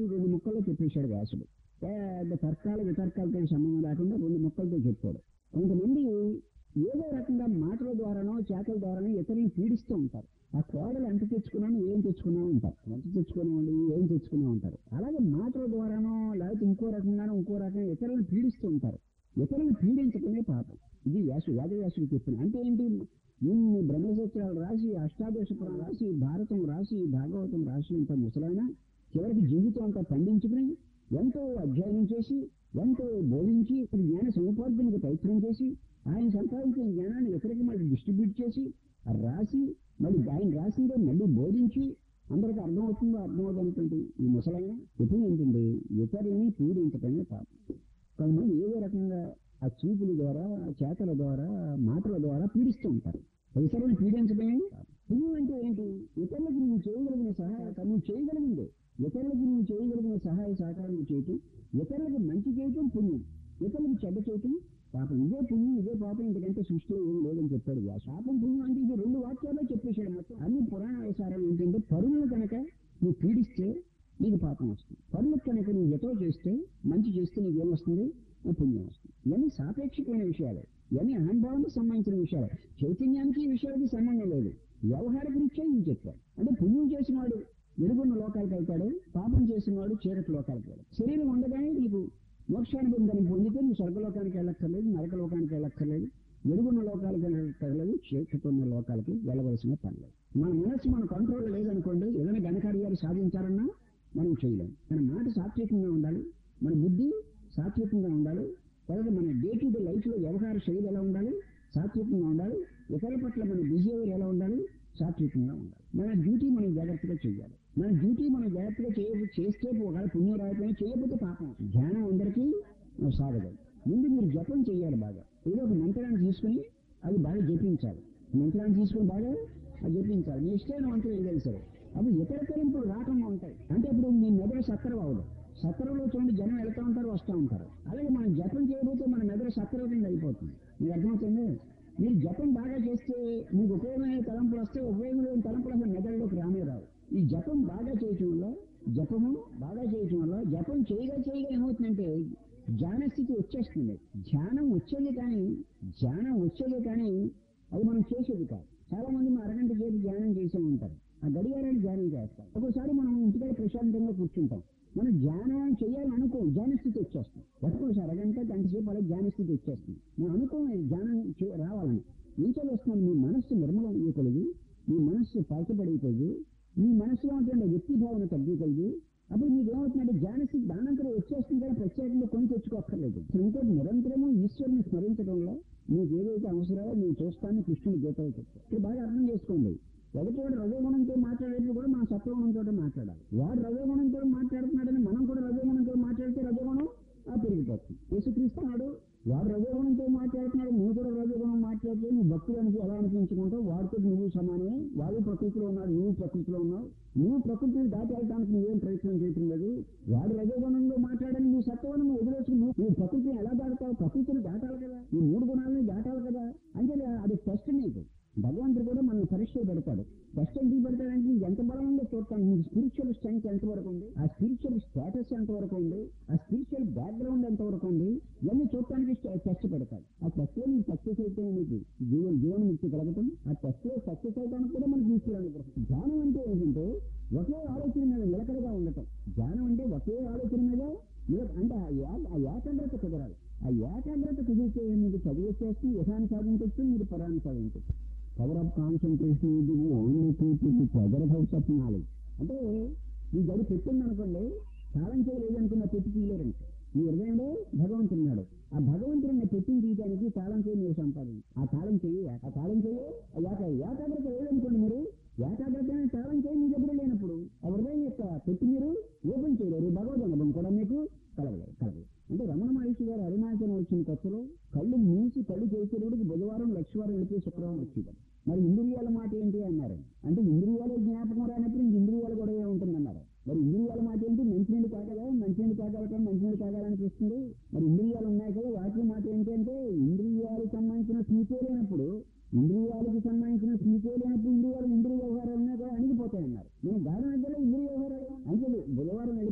రెండు ముక్కల్లో చెప్పేశాడు వ్యాసుడు. పెద్ద తర్కాల వితర్కాలతో సంబంధం లేకుండా రెండు ముక్కలతో చెప్పాడు. కొంతమంది ఏదో రకంగా మాటల ద్వారానో చేతల ద్వారానో ఇతరులను పీడిస్తూ ఉంటారు. ఆ కోడలు ఎంత తెచ్చుకున్నాను ఏం తెచ్చుకున్నావు ఉంటారు, ఎంత తెచ్చుకున్నామండి ఏం తెచ్చుకున్నావు ఉంటారు. అలాగే మాటల ద్వారానో లేకపోతే ఇంకో రకంగానో ఇంకో రకంగా ఇతరులను పీడిస్తూ ఉంటారు. ఇతరులను పీడించడమే పాపం. ఇది వ్యాసు వేదవ్యాసుడు చెప్పిన. అంటే ఏంటి, ఇన్ని బ్రహ్మసూత్రాలు రాసి, అష్టాదశపురం రాసి, భారతం రాసి, భాగవతం రాసి ఇంత ముసలైన చివరికి జీవితం అంతా పండించుకుని ఎంతో అధ్యయనం చేసి ఎంతో బోధించి జ్ఞాన సముపార్జనకు ప్రయత్నం చేసి ఆయన సంపాదించిన జ్ఞానాన్ని ఇతరులకు మళ్ళీ డిస్ట్రిబ్యూట్ చేసి రాసి మళ్ళీ ఆయన రాసిందే మళ్ళీ బోధించి అందరికీ అర్థమవుతుందో అర్థమవుతుంటుంది ఈ ముసలైన ఎప్పుడు ఏంటండి, ఇతరులని పీడించటమే పాపం. కొంతమంది ఏదో రకంగా ఆ చూపుల ద్వారా, చేతల ద్వారా, మాటల ద్వారా పీడిస్తూ ఉంటారు. ఇతరులను పీడించడమే పుణ్యం. అంటే ఏంటి, ఇతరులకు నువ్వు చేయగలిగిన సహాయ నువ్వు చేయగలిగిందే ఇతరులకు నువ్వు చేయగలిగిన సహాయ సహకారం చేయటం, ఇతరులకు మంచి చేయటం పుణ్యం, ఇతరులకు చెడ్డ చేయటం పాపం. ఇదే పుణ్యం ఇదే పాపం, ఇంతకంటే సృష్టిలో ఏం లేదని చెప్పాడు. పాపం పుణ్యం అంటే ఇది రెండు వాక్యాల్లో చెప్పేశాడు. మొత్తం అన్ని పురాణ విచారాలు ఏంటంటే పరులను కనుక నువ్వు పీడిస్తే నీకు పాపం వస్తుంది, పరులకు కనుక నువ్వు ఎతో చేస్తే మంచి చేస్తే నీకేమొస్తుంది, పుణ్యం వస్తుంది. ఇవన్నీ సాపేక్షమైన విషయాలే, ఇవన్నీ అహంభావానికి సంబంధించిన విషయాలు. చైతన్యానికి ఈ విషయాలకి సంబంధం లేదు. వ్యవహారిక రీత్యా ఇది చెప్పాడు. అంటే పుణ్యం చేసిన వాడు వెలుగున్న లోకాలకు వెళ్తాడు, పాపం చేసిన వాడు చీకటి లోకాలకు వెళ్తాడు. శరీరం ఉండగానే నీకు మోక్షానుబంధాన్ని పొందితే నువ్వు స్వర్గలోకానికి వెళ్ళక్కర్లేదు, నరక లోకానికి వెళ్ళక్కర్లేదు, వెలుగున్న లోకాలకు వెళ్ళక్కర్లేదు, చీకటి ఉన్న లోకాలకి వెళ్ళవలసిన పనిలేదు. మన మనస్సు మన కంట్రోల్ లేదనుకోండి, ఏదైనా ఘనకార్యాలు సాధించాలన్నా మనం చేయలేము. మన మాట సాత్వికంగా ఉండాలి, మన బుద్ధి సాత్వికంగా ఉండాలి. తర్వాత మన డే టు డే లైఫ్ లో వ్యవహార శైలి ఎలా ఉండాలి, సాత్వికంగా ఉండాలి. ఇతరుల పట్ల మన బిహేవియర్ ఎలా ఉండాలి, సాత్వికంగా ఉండాలి. మన డ్యూటీ మనం జాగ్రత్తగా చేయాలి. మన డ్యూటీ మనం జాగ్రత్తగా చేయ చేస్తే ఒకవేళ పుణ్యం రాకపోయినా చేయకపోతే పాపం. ధ్యానం అందరికీ సాగదు. ముందు మీరు జపం చేయాలి బాగా. ఏదో ఒక మంత్రాన్ని తీసుకుని అది బాగా జపించాలి. మంత్రాన్ని తీసుకుని బాగా అది జపించాలి. మీ ఇష్టమైన మంత్రం ఏదైనా సరే. అప్పుడు ఇతర తరింపులు రాకుండా ఉంటాయి. అంటే ఇప్పుడు మీ మెదడు సక్కర అవ్వదు. సక్కరలో చూడండి జనం వెళ్తూ ఉంటారు, వస్తూ ఉంటారు. అలాగే మనం జపం చేయబోతే మన మెదడు సక్కర కింద అయిపోతుంది. మీకు అర్థమవుతుంది. మీరు జపం బాగా చేస్తే మీకు ఉపయోగమైన తలంపులు వస్తే, ఉపయోగమైన తలంపులు అసలు మెదడులోకి రానే రావు. ఈ జపం బాగా చేయటం వల్ల, జపము బాగా చేయటం వల్ల జపం చేయగా చేయగా ఏమవుతుందంటే ధ్యానస్థితి వచ్చేస్తుంది. ధ్యానం వచ్చేది కానీ ధ్యానం వచ్చేది కానీ అది మనం చేసేది కాదు. చాలా మంది మనం అరగంట చేసి ధ్యానం చేసే ఉంటారు, ఆ గడియారాన్ని ధ్యానం చేస్తాం. ఒకసారి మనం ఇంటికాడ ప్రశాంతంగా కూర్చుంటాం, మనం ధ్యానం చేయాలనుకో ధ్యానస్థితి వచ్చేస్తాం. ఒక్కసారి అరగంట గంట సేపు అలా ధ్యానస్థితి వచ్చేస్తుంది. మనం అనుకోని ధ్యానం రావాలని ఇంట్లో వస్తున్నాను. మీ మనస్సు నిర్మలం ఇవ్వగలిగి, మీ మనస్సు పాల్చబడిపోయి, మీ మనసులో ఉంటుండే వ్యక్తి భావన తగ్గిపోయి, అప్పుడు మీకు ఏమవుతుందంటే ధ్యానస్థితి దానంతరం వచ్చేస్తుంది కానీ ప్రత్యేకంగా కొని తెచ్చుకోక్కర్లేదు. ఇంకోటి నిరంతరము ఈశ్వరుని స్మరించడంలో మీకు ఏదైతే అవసరాలో మీరు చూస్తానని కృష్ణుడు గీతలో చెప్తారు. ఇది బాగా అర్థం చేసుకోండి. ఎదుటివాడు రజోగుణంతో మాట్లాడేది కూడా మనం సత్వగుణంతో మాట్లాడాలి. వాడు రజోగుణంతో మాట్లాడుతున్నాడని మనం కూడా రజోగుణంతో మాట్లాడితే రజోగుణం పెరిగిపోతుంది. యేసుక్రీస్తున్నాడు, వాడు రజోగుణంతో మాట్లాడుతున్నాడు, నువ్వు కూడా రజోగుణం మాట్లాడితే నువ్వు భక్తులకు ఎలా అనిపించుకుంటావు, వాడితో నువ్వు సమానమే. వాడు ప్రకృతిలో ఉన్నాడు, నువ్వు ప్రకృతిలో ఉన్నావు. నువ్వు ప్రకృతిని దాటి వెళ్ళడానికి నువ్వేం ప్రయత్నం చేయటం లేదు. వాడు రజోగుణంలో మాట్లాడని నువ్వు సత్వగుణం వదిలేసి నువ్వు నువ్వు ప్రకృతిని ఎలా దాటుతావు, ప్రకృతిని దాటాలి కదా, ఈ మూడు గుణాలని దాటాలి కదా. అంటే అది టెస్ట్ నీకు. భగవంతుడు కూడా మనం పరీక్ష పెడతాడు. ఫస్ట్ ఎందుకు పెడతాడంటే నీకు ఎంత బలం ఉందో చూస్తాను. నీకు స్పిరిచువల్ స్ట్రెంగ్త్ ఎంతవరకు ఉంది, ఆ స్పిరిచువల్ స్టేటస్ ఎంతవరకు ఉంది, ఆ స్పిరిచువల్ బ్యాక్గ్రౌండ్ ఎంతవరకు ఉంది, ఇవన్నీ చూడటానికి టెస్ట్ పెడతాడు. ఆ టెస్ట్ లో నీకు సక్సెస్ అయితే నీకు జీవన జీవన ముక్తి కలగటం, ఆ టెస్ట్ లో సక్సెస్ అవడానికి కూడా మనకి ఈశ్వరుడు అనుగ్రహం. ధ్యానం అంటే ఏంటంటే ఒకే ఆలోచన మీద నిలకడగా ఉండటం. ధ్యానం అంటే ఒకే ఆలోచన మీద అంటే ఆ ఏకాగ్రత కుదరాలి. ఆ ఏకాగ్రత కుదిరితే మీకు చదివేసేసి యథాన్ని సాధించవచ్చు, మీరు పరాన్ని సాధించవచ్చు. పవర్ ఆఫ్ కాన్సన్ట్రేషన్ ఇది only people power of knowledge. అంటే ఈ గడి పెట్టింది అనుకోండి, తాళం చేయలేదనుకున్న పెట్టి తీయలేరండి. మీ హృదయంలో భగవంతుడున్నాడు. ఆ భగవంతుడిని పెట్టిన తీయడానికి తాళం చేయి మీరు సంపాదించి, ఆ తాళం చేయి ఆ తాళం చేయి ఏక ఏకాగ్రత లేదనుకోండి, మీరు ఏకాగ్రత తాళం చేయి మీ దగ్గర లేనప్పుడు ఆ హృదయం యొక్క పెట్టి మీరు ఓపెన్ చేయలేరు. భగవద్ అనుభవం కూడా మీకు కలగలేదు కలగలేదు అంటే రమణ మహర్షి గారు అరుణాచలం వచ్చిన కొత్తలో కళ్ళు మూసి కళ్ళు చేసేటప్పుడు బుధవారం లక్షవారం వెళ్ళిపోయి శుక్రవారం వచ్చేవారు. మరి ఇంద్రియాల మాట ఏంటి అన్నారు. అంటే ఇంద్రియాలు జ్ఞాపకం రానప్పుడు ఇంక ఇంద్రియాలు కూడా ఉంటుందన్నారు. మరి ఇంద్రియాల మాట ఏంటి, మంచినీళ్ళు తాగదా, మంచినీళ్ళు తాగాలి, మంచినీళ్ళు తాగాలనిపిస్తుంది. మరి ఇంద్రియాలు ఉన్నాయి కదా, వాటి మాట ఏంటంటే ఇంద్రియాలకు సంబంధించిన తీపే లేనప్పుడు ఇంద్రియాలకు సంబంధించిన తీపే లేనప్పుడు ఇంద్రియాలు ఇంద్రియ వ్యవహారాలు ఉన్నాయి కూడా అణిగిపోతాయన్నారు. నేను గాలి మధ్యలో ఇంద్రియ వ్యవహారాలు అంటే బుధవారం వెళ్ళిపోయి లక్ష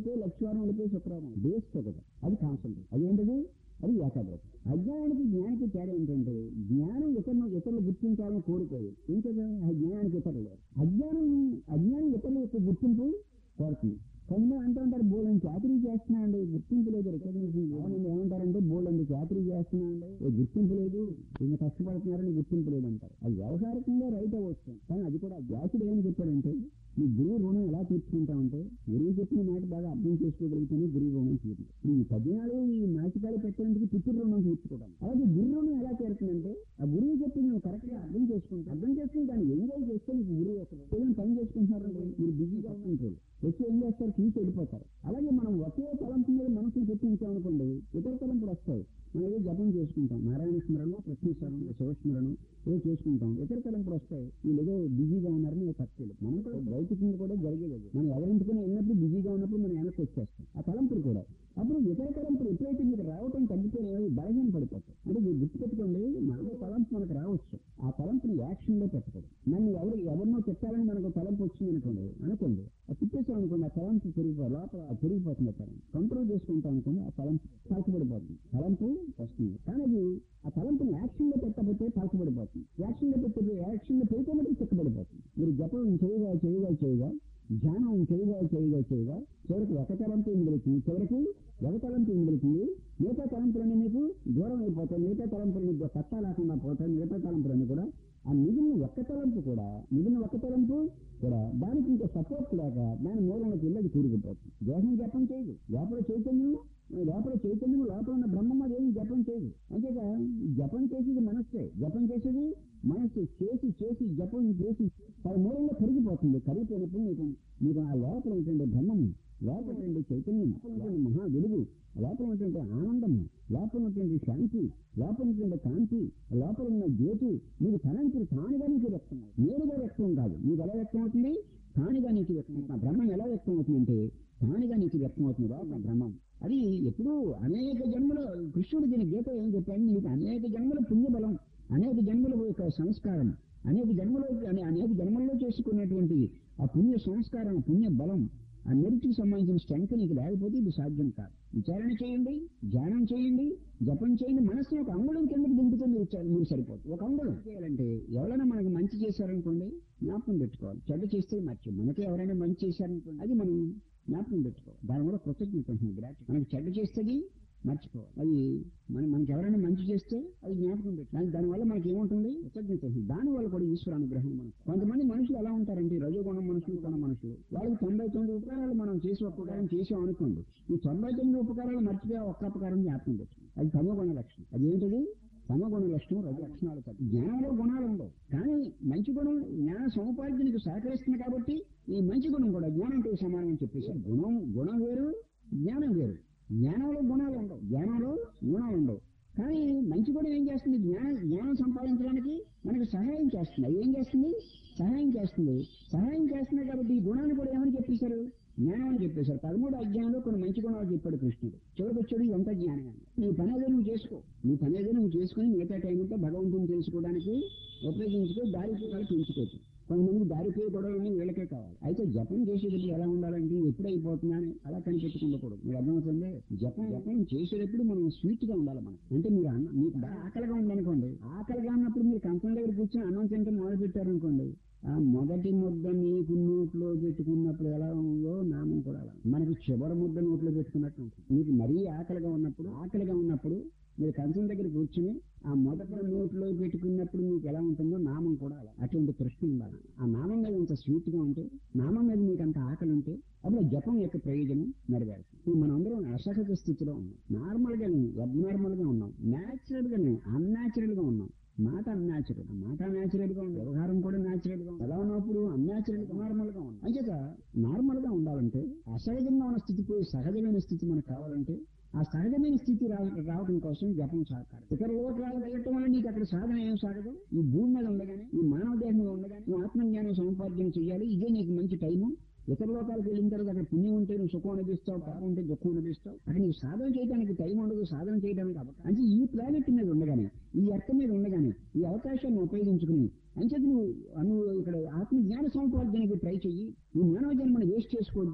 శుక్రవారం వెళ్ళిపోయి శుక్రవారం బేస్ ఒకటి అది కాన్సెప్ట్. అది ఏంటది? అది ఏకాగ్రత. అజ్ఞానానికి జ్ఞానికి తేడా ఏంటంటే జ్ఞానం ఇతరులు ఇతరులు గుర్తించాలని కోరుకోదు. ఏంటంటే ఆ జ్ఞానానికి ఇతరులు లేరు. అజ్ఞానం అజ్ఞానం ఇతరుల యొక్క గుర్తింపు కోరుతుంది. కొందరు అంటూ ఉంటారు బోల్డ్ చాకరీ చేస్తున్నా అండి గుర్తింపు లేదు, రికగ్నిషన్ ఏమంటారంటే బోల్డ్ చాకరీ చేస్తున్నా అండి గుర్తింపు లేదు, ఇంకా కష్టపడుతున్నారని గుర్తింపు లేదు అంటారు. అది వ్యవహారికంగా రైట్ అవ్వచ్చు, కానీ అది కూడా వ్యాసుడు ఏమని చెప్పాడంటే నీ గురువు రుణం ఎలా తీర్చుకుంటామంటే గురువు చెప్పిన మాట బాగా అర్థం చేసుకోగలిగితేనే గురువు రుణం తీరు. ఈ పద్యాలు ఈ నాటకాలు పెట్టడానికి పితృ రుణం తీర్చుకోవడం. అలాగే గురు రుణం ఎలా తీరుతుందంటే ఆ గురువు చెప్పి నువ్వు కరెక్ట్ గా అర్థం చేసుకుంటా అర్థం చేసుకుని దాన్ని ఎంజాయ్ చేస్తే నీకు గురువు వస్తుంది. ఏదైనా పని చేసుకుంటున్నారంటే మీరు బిజీగా ఉంటారు, వచ్చి ఏం చేస్తారు తీసి వెళ్ళిపోతారు. అలాగే మనం ఒకే తలంపు మీద మనసును పెట్టించామనుకోండి ఇతర తలంపులు వస్తాయి. మనం ఏదో జపం చేసుకుంటాం, నారాయణ స్మరణ, కృష్ణ స్మరణ, శివస్మరణ ఏదో చేసుకుంటాం, ఇతర తలంపులు వస్తాయి. వీళ్ళు ఏదో బిజీగా ఉన్నారని పక్కలేదు. మనం కూడా భౌతికంగా కూడా జరిగేది మనం ఎవరింటికైనా వెళ్ళినప్పుడు బిజీగా ఉన్నప్పుడు మనం వెనక్కి వచ్చేస్తాం ఆ తలంపులు కూడా. అప్పుడు ఇతర తలంపులు ఎప్పుడైతే మీకు రావటం తగ్గిపోయినా బలహీన పడిపోతాయి. అంటే మీరు గుర్తుపెట్టుకోండి, మనకు తలంపు మనకు రావచ్చు, ఆ తలంపుని యాక్షన్ లో పెట్టకూడదు. నన్ను ఎవరు ఎవరినో చెప్పాలని మనకు తలంపు వచ్చింది అనుకోండి అనుకోండి ఆ తిప్పేసాం అనుకోండి ఆ తలంపు పెరిగిపో లోపల పెరిగిపోతుంది. తలం కంట్రోల్ చేసుకుంటాం అనుకోండి ఆ తలంపు పాల్చబడిపోతుంది. తలంపు వస్తుంది కానీ అది ఆ తలంపుని యాక్షన్ లో పెట్టకపోతే పాల్చబడిపోతుంది. యాక్షన్ లో పెట్టే యాక్షన్ లో పెరిగిపోతే చెక్కబడిపోతుంది. మీరు జపం చేయగా చేయగా చేయగా ధ్యానం చేయగా చేయగా చేయగా చివరికి ఒక తలంపు మిగులుతుంది, చివరికి ఒక తలంపు మిగులుతుంది. మిగతా తలంపులన్నీ మీకు దూరం అయిపోతాయి, మిగతా తలంపులు పట్టా లేకుండా పోతాయి. మిగతా తలంపులన్నీ కూడా ఆ మిగిలిన ఒక్క తలంపు కూడా మిగిలిన ఒక్క తలంపు కూడా దానికి ఇంకా సపోర్ట్ లేక దాని మూలంలోకి వెళ్ళి అది కూరుకుపోతుంది. దేహం జపం చేయదు, లోపల చైతన్యం లోపల చైతన్యం లోపల ఉన్న బ్రహ్మం అది ఏమి జపం చేయదు. అంతేగా జపం చేసేది మనస్సే, జపం చేసేది మనస్సు. చేసి చేసి జపం చేసి తన మూలంలో కరిగిపోతుంది. కరిగిపోయినప్పుడు మీకు మీకు ఆ లోపల ఉంటుంది బ్రహ్మం, లోపల ఉండే చైతన్యం, మహా వెలుగు, లోపల ఉన్నటువంటి ఆనందం, లోపల ఉన్నటువంటి శాంతి, లోపల ఉన్నటువంటి కాంతి, లోపల ఉన్న జ్యోతి మీకు తనంతరు తానుగా నీకు వ్యక్తం అవుతుంది. నేరుగా వ్యక్తం కాదు. మీకు ఎలా వ్యక్తం అవుతుంది? తానుగా నీకు వ్యక్తం అవుతుంది. బ్రహ్మం ఎలా వ్యక్తం అవుతుంది అంటే తానుగా నీకు వ్యక్తం అవుతుంది లోపల బ్రహ్మం. అది ఎప్పుడు అనేక జన్మలో కృష్ణుడు దీని గీత ఏం చెప్పాడు, నీకు అనేక జన్మల పుణ్యబలం, అనేక జన్మల యొక్క సంస్కారం, అనేక జన్మలో అనేక జన్మల్లో చేసుకున్నటువంటి ఆ పుణ్య సంస్కారం, పుణ్య బలం, ఆ మెరిట్కి సంబంధించిన స్ట్రెంగ్త్ నీకు లేకపోతే ఇది సాధ్యం కాదు. విచారణ చేయండి, ధ్యానం చేయండి, జపం చేయండి. మనసుని ఒక అంగుళం కిందకి దింపితే మీరు మీరు సరిపోతుంది. ఒక అంగుళం చేయాలంటే ఎవరైనా మనకు మంచి చేశారనుకోండి జ్ఞాపకం పెట్టుకోవాలి. చెడ్డ చేస్తే మర్చి మనకి ఎవరైనా మంచి చేశారనుకోండి అది మనం జ్ఞాపకం పెట్టుకోవాలి. దాని కూడా కృతజ్ఞత ఉంటుంది, గ్రాట్యుడ్. మనకి చెడ్డ చేస్తుంది మర్చిపోవాలి. అది మనం మనకి ఎవరైనా మంచి చేస్తే అది జ్ఞాపకం పెట్టి దానివల్ల మనకి ఏముంటుంది? కృతజ్ఞత. దానివల్ల కూడా ఈశ్వర అనుగ్రహం. మనం కొంతమంది మనుషులు ఎలా ఉంటారంటే రజోగుణ మనుషులు, గుణ మనుషులు, వాళ్ళకి తొంభై తొమ్మిది ఉపకారాలు మనం చేసి ఉపకారం చేసాం అనుకోండి, ఈ తొంభై తొమ్మిది ఉపకారాలు మర్చిపోయా ఒక్క ఉపకారం జ్ఞాపకం పెట్టుకుంది. అది తమోగుణ లక్షణం. అది ఏంటిది? తమోగుణ లక్షణం. రజ లక్షణాలు కాదు. జ్ఞానంలో గుణాలు ఉండవు, కానీ మంచి గుణం జ్ఞాన సముపార్జనకు సహకరిస్తుంది కాబట్టి ఈ మంచి గుణం కూడా జ్ఞానంతో సమానం అని చెప్పేసి గుణం గుణం వేరు, జ్ఞానం వేరు. జ్ఞానంలో గుణాలు ఉండవు, జ్ఞానంలో గుణాలు ఉండవు, కానీ మంచి గుణం ఏం చేస్తుంది? జ్ఞానం జ్ఞానం సంపాదించడానికి మనకు సహాయం చేస్తుంది. అది ఏం చేస్తుంది? సహాయం చేస్తుంది. సహాయం చేస్తుంది కాబట్టి ఈ గుణాన్ని కూడా ఏమని చెప్పేశారు? జ్ఞానం అని చెప్పేశారు. పదమూడు అధ్యాయంలో కొన్ని మంచి గుణాలు చెప్పాడు కృష్ణుడు. చివరికి వచ్చాడు ఎంత జ్ఞానం. నీ పని ఏదో నువ్వు చేసుకో, నీ పని ఏదో నువ్వు చేసుకుని మిగతా టైం అంతా భగవంతుని తెలుసుకోవడానికి ఉపయోగించుకో, దారి పెంచుకోవచ్చు. కొంతమంది దారిపోయే గొడవలన్నీ వీళ్ళకే కావాలి. అయితే జపం చేసేటప్పుడు ఎలా ఉండాలంటే ఎప్పుడు అయిపోతున్నా అని అలా కనిపెట్టుకుండకూడదు. మీరు అర్థమవుతుంది? జపం జపం చేసేటప్పుడు మనం స్వీట్ గా ఉండాలి. మనం అంటే మీరు అన్న మీకు ఆకలిగా ఉందనుకోండి, ఆకలిగా ఉన్నప్పుడు మీరు కంచం దగ్గర కూర్చొని అన్నం తింటే మొదలు పెట్టారనుకోండి, ఆ మొదటి ముద్ద నీకు నోట్లో పెట్టుకున్నప్పుడు ఎలా ఉందో నామం కూడా అలా మనకి చివరి ముద్ద నోట్లో పెట్టుకున్నట్టు ఉంటుంది. మీకు మరీ ఆకలిగా ఉన్నప్పుడు ఆకలిగా ఉన్నప్పుడు మీరు కంచం దగ్గర కూర్చుని ఆ మొదటి నోట్లో పెట్టుకున్నప్పుడు మీకు ఎలా ఉంటుందో నామం కూడా అలా అటువంటి దృష్టి ఉండాలి. ఆ నామం మీద అంత స్వీట్ గా ఉంటే, నామం మీద మీకు అంత ఆకలి ఉంటే అప్పుడు జపం యొక్క ప్రయోజనం నెరవేరుతుంది. మనం అందరం అసహజ స్థితిలో ఉన్నాం, నార్మల్ గా అబ్నార్మల్ గా ఉన్నాం, న్యాచురల్ గా అన్యాచురల్ గా ఉన్నాం. మాట అన్యాచురల్, మాట న్యాచురల్ గా ఉంది, వ్యవహారం కూడా న్యాచురల్ గా ఎలా ఉన్నప్పుడు అన్యాచురల్ గా నార్మల్ గా ఉంది. అంచేత నార్మల్ గా ఉండాలంటే అసహజంగా ఉన్న స్థితి పోయి సహజమైన స్థితి మనకు కావాలంటే ఆ సహజమైన స్థితి రావడం కోసం జపం సహకారం. ఇతర లోకాలు వెళ్ళటం వల్ల నీకు అక్కడ సాధన ఏం సాగదు. ఈ భూమి మీద ఉండగానే, ఈ మానవ దేహంలో ఉండగానే నువ్వు ఆత్మజ్ఞానం సముపార్జన చేయాలి. ఇదే నీకు మంచి టైము. ఇతర లోకాలకు వెళ్ళిన తర్వాత అక్కడ పుణ్యం ఉంటే నువ్వు సుఖం అనిపిస్తావు, పాపం ఉంటే దుఃఖం అనిపిస్తావు. అక్కడ నీవు సాధన చేయడానికి టైం ఉండదు, సాధన చేయడానికి అవకాశం. అంటే ఈ ప్లానెట్ మీద ఉండగానే, ఈ ఎర్త్ మీద ఉండగానే ఈ అవకాశాన్ని ఉపయోగించుకుని అంచేత నువ్వు నువ్వు ఇక్కడ ఆత్మజ్ఞాన సముపార్జనకి ట్రై చెయ్యి. ఈ మానవ జన్మను వేస్ట్ చేసుకోవద్దు.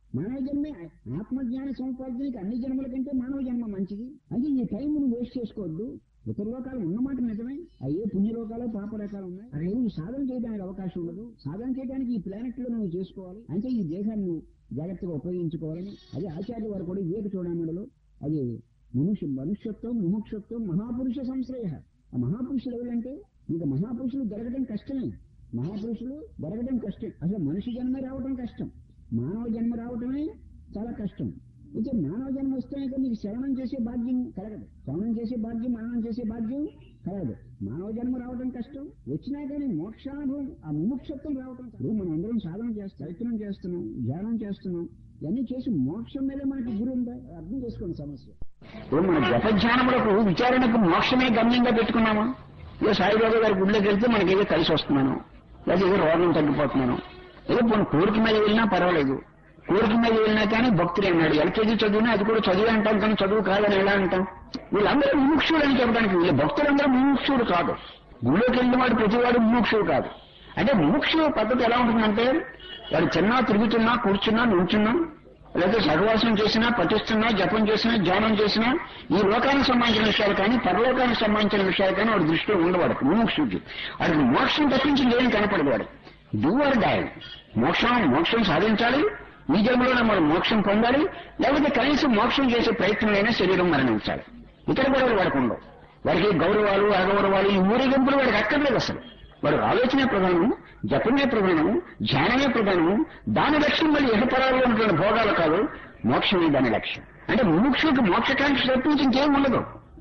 మానవ జన్మే ఆత్మజ్ఞాన సముపార్జనకి అన్ని జన్మల కంటే మానవ జన్మ మంచిది. అంటే ఈ టైం నువ్వు వేస్ట్ చేసుకోవద్దు. ఇతర లోకాలు ఉన్నమాట నిజమే, అయ్యే పుణ్యలోకాలు పాపలోకాలు ఉన్నాయి. అక్కడ ఏమి సాధన చేయడానికి అవకాశం ఉండదు. సాధన చేయడానికి ఈ ప్లానెట్ లో నువ్వు చేసుకోవాలి. అంటే ఈ దేహాన్ని జాగ్రత్తగా ఉపయోగించుకోవాలని అది ఆచార్య వారు కూడా వివేక చూడమడలో అది మనుష్య మనుష్యత్వం ముముక్షత్వం మహాపురుష సంశ్రయ. ఆ మహాపురుషులు ఎవరంటే ఇక మహాపురుషులు దొరకడం కష్టమే. మహాపురుషులు దొరకడం కష్టం. అసలు మనిషి జన్మ రావడం కష్టం, మానవ జన్మ రావటమే చాలా కష్టం. అయితే మానవ జన్మ వస్తేనే నీకు శ్రవణం చేసే భాగ్యం కలగదు. శ్రవణం చేసే భాగ్యం, మననం చేసే భాగ్యం కలగదు. మానవ జన్మ రావడం కష్టం. వచ్చినా కానీ మోక్షానుభవం ఆ ముముక్షత్వం రావడం. ఇప్పుడు మనం అందరం సాధన చేస్తాం, ప్రయత్నం చేస్తున్నాం, ధ్యానం చేస్తున్నాం. ఇవన్నీ చేసి మోక్షం మీదే మనకి గురి ఉందా అర్థం చేసుకోండి సమస్య. ఇప్పుడు మన జపధ్యానములకు విచారణకు మోక్షమే గమ్యంగా పెట్టుకున్నామా? ఏదో సాయిబాబా గారి గుడిలోకి వెళ్తే మనకి ఏదో కలిసి వస్తున్నాను, లేదా ఏదో రోగం తగ్గిపోతున్నాను, ఏదో మన కోరిక మీద వెళ్ళినా పర్వాలేదు. కోరిక మీద వెళ్ళినా కానీ భక్తులు అన్నాడు. ఎల్కేజీ చదువునా అది కూడా చదువు అంటాం, కానీ చదువు కాదని ఎలా అంటాం? వీళ్ళందరూ ముముక్షుడు అని చెప్పడానికి వీళ్ళ భక్తులందరూ ముముక్షుడు కాదు. గుడిలోకి వెళ్ళిన వాడు ప్రతివాడు ముముక్షుడు కాదు. అంటే ముముక్షు పద్ధతి ఎలా ఉంటుందంటే వాడు చిన్నా తిరుగుతున్నా, కూర్చున్నా, నుంచున్నా, లేదా సహవాసం చేసినా, పఠిస్తున్నా, జపం చేసినా, ధ్యానం చేసినా ఈ లోకానికి సంబంధించిన విషయాలు కానీ పరలోకానికి సంబంధించిన విషయాలు కానీ వాడి దృష్టిలో ఉండవాడు ముముక్షుడికి. వాడికి మోక్షం తప్పించి లేని కనపడదు. వాడు డూ ఆర్ డై. మోక్షం మోక్షం సాధించాలి, ఈ జన్మలోనే మనం మోక్షం పొందాలి, లేకపోతే కనీసం మోక్షం చేసే ప్రయత్నంలోనే శరీరం మరణించాలి. ఇతర కూడా వాడికి ఉండవు. వాడికి గౌరవాలు అగౌరవాలు ఈ ఊరేగింపులు వాడికి అక్కర్లేదు. అసలు వాడు ఆలోచనే ప్రధానము, జపమే ప్రధానము, ధ్యానమే ప్రధానము. దాని లక్ష్యం మళ్ళీ ఇహపరాల్లో ఉన్నటువంటి భోగాలు కాదు, మోక్షమే దాని లక్ష్యం. అంటే ముముక్షుడికి మోక్షకాంక్ష తప్పించి ఇంకేం ఉండదు.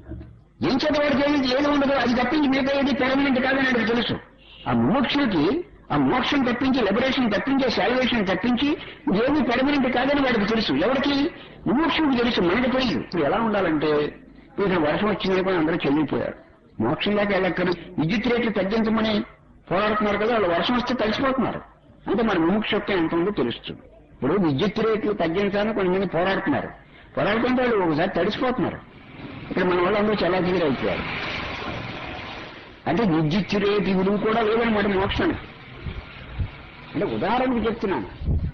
ఏం చదవాడికి ఏది ఏది ఉండదు, అది తప్పించి మిగతా ఏది పెర్మనెంట్ కాదని ఆయనకు తెలుసు. ఆ ముముక్షుడికి ఆ మోక్షం తప్పించి, లిబరేషన్ తప్పించి, సాల్వేషన్ తప్పించి ఏది పెర్మనెంట్ కాదని వాడికి తెలుసు. ఎవరికి? ముముక్షుడికి తెలుసు, మనకు తెలియదు. ఇప్పుడు ఎలా ఉండాలంటే ఇప్పుడు వర్షం వచ్చిందని కూడా అందరూ చెల్లిపోయారు. మోక్షం లేక వెళ్ళక్కరు. విద్యుత్ రేట్లు తగ్గించమని పోరాడుతున్నారు కదా, వాళ్ళు వర్షం వస్తే తడిసిపోతున్నారు. అంటే మన ముముక్షత్వం ఎంత ఉందో తెలుస్తుంది. ఇప్పుడు విద్యుత్ రేట్లు తగ్గించాలని కొంతమంది పోరాడుతున్నారు. పోరాడుతుంటే వాళ్ళు ఒకసారి తడిసిపోతున్నారు. ఇక్కడ మన వాళ్ళు అందరూ చాలా దగ్గర అయిపోయారు. అంటే విద్యుత్ రేటు విలువ కూడా లేదనమాట మోక్షానికి. అంటే ఉదాహరణకు చెప్తున్నాను.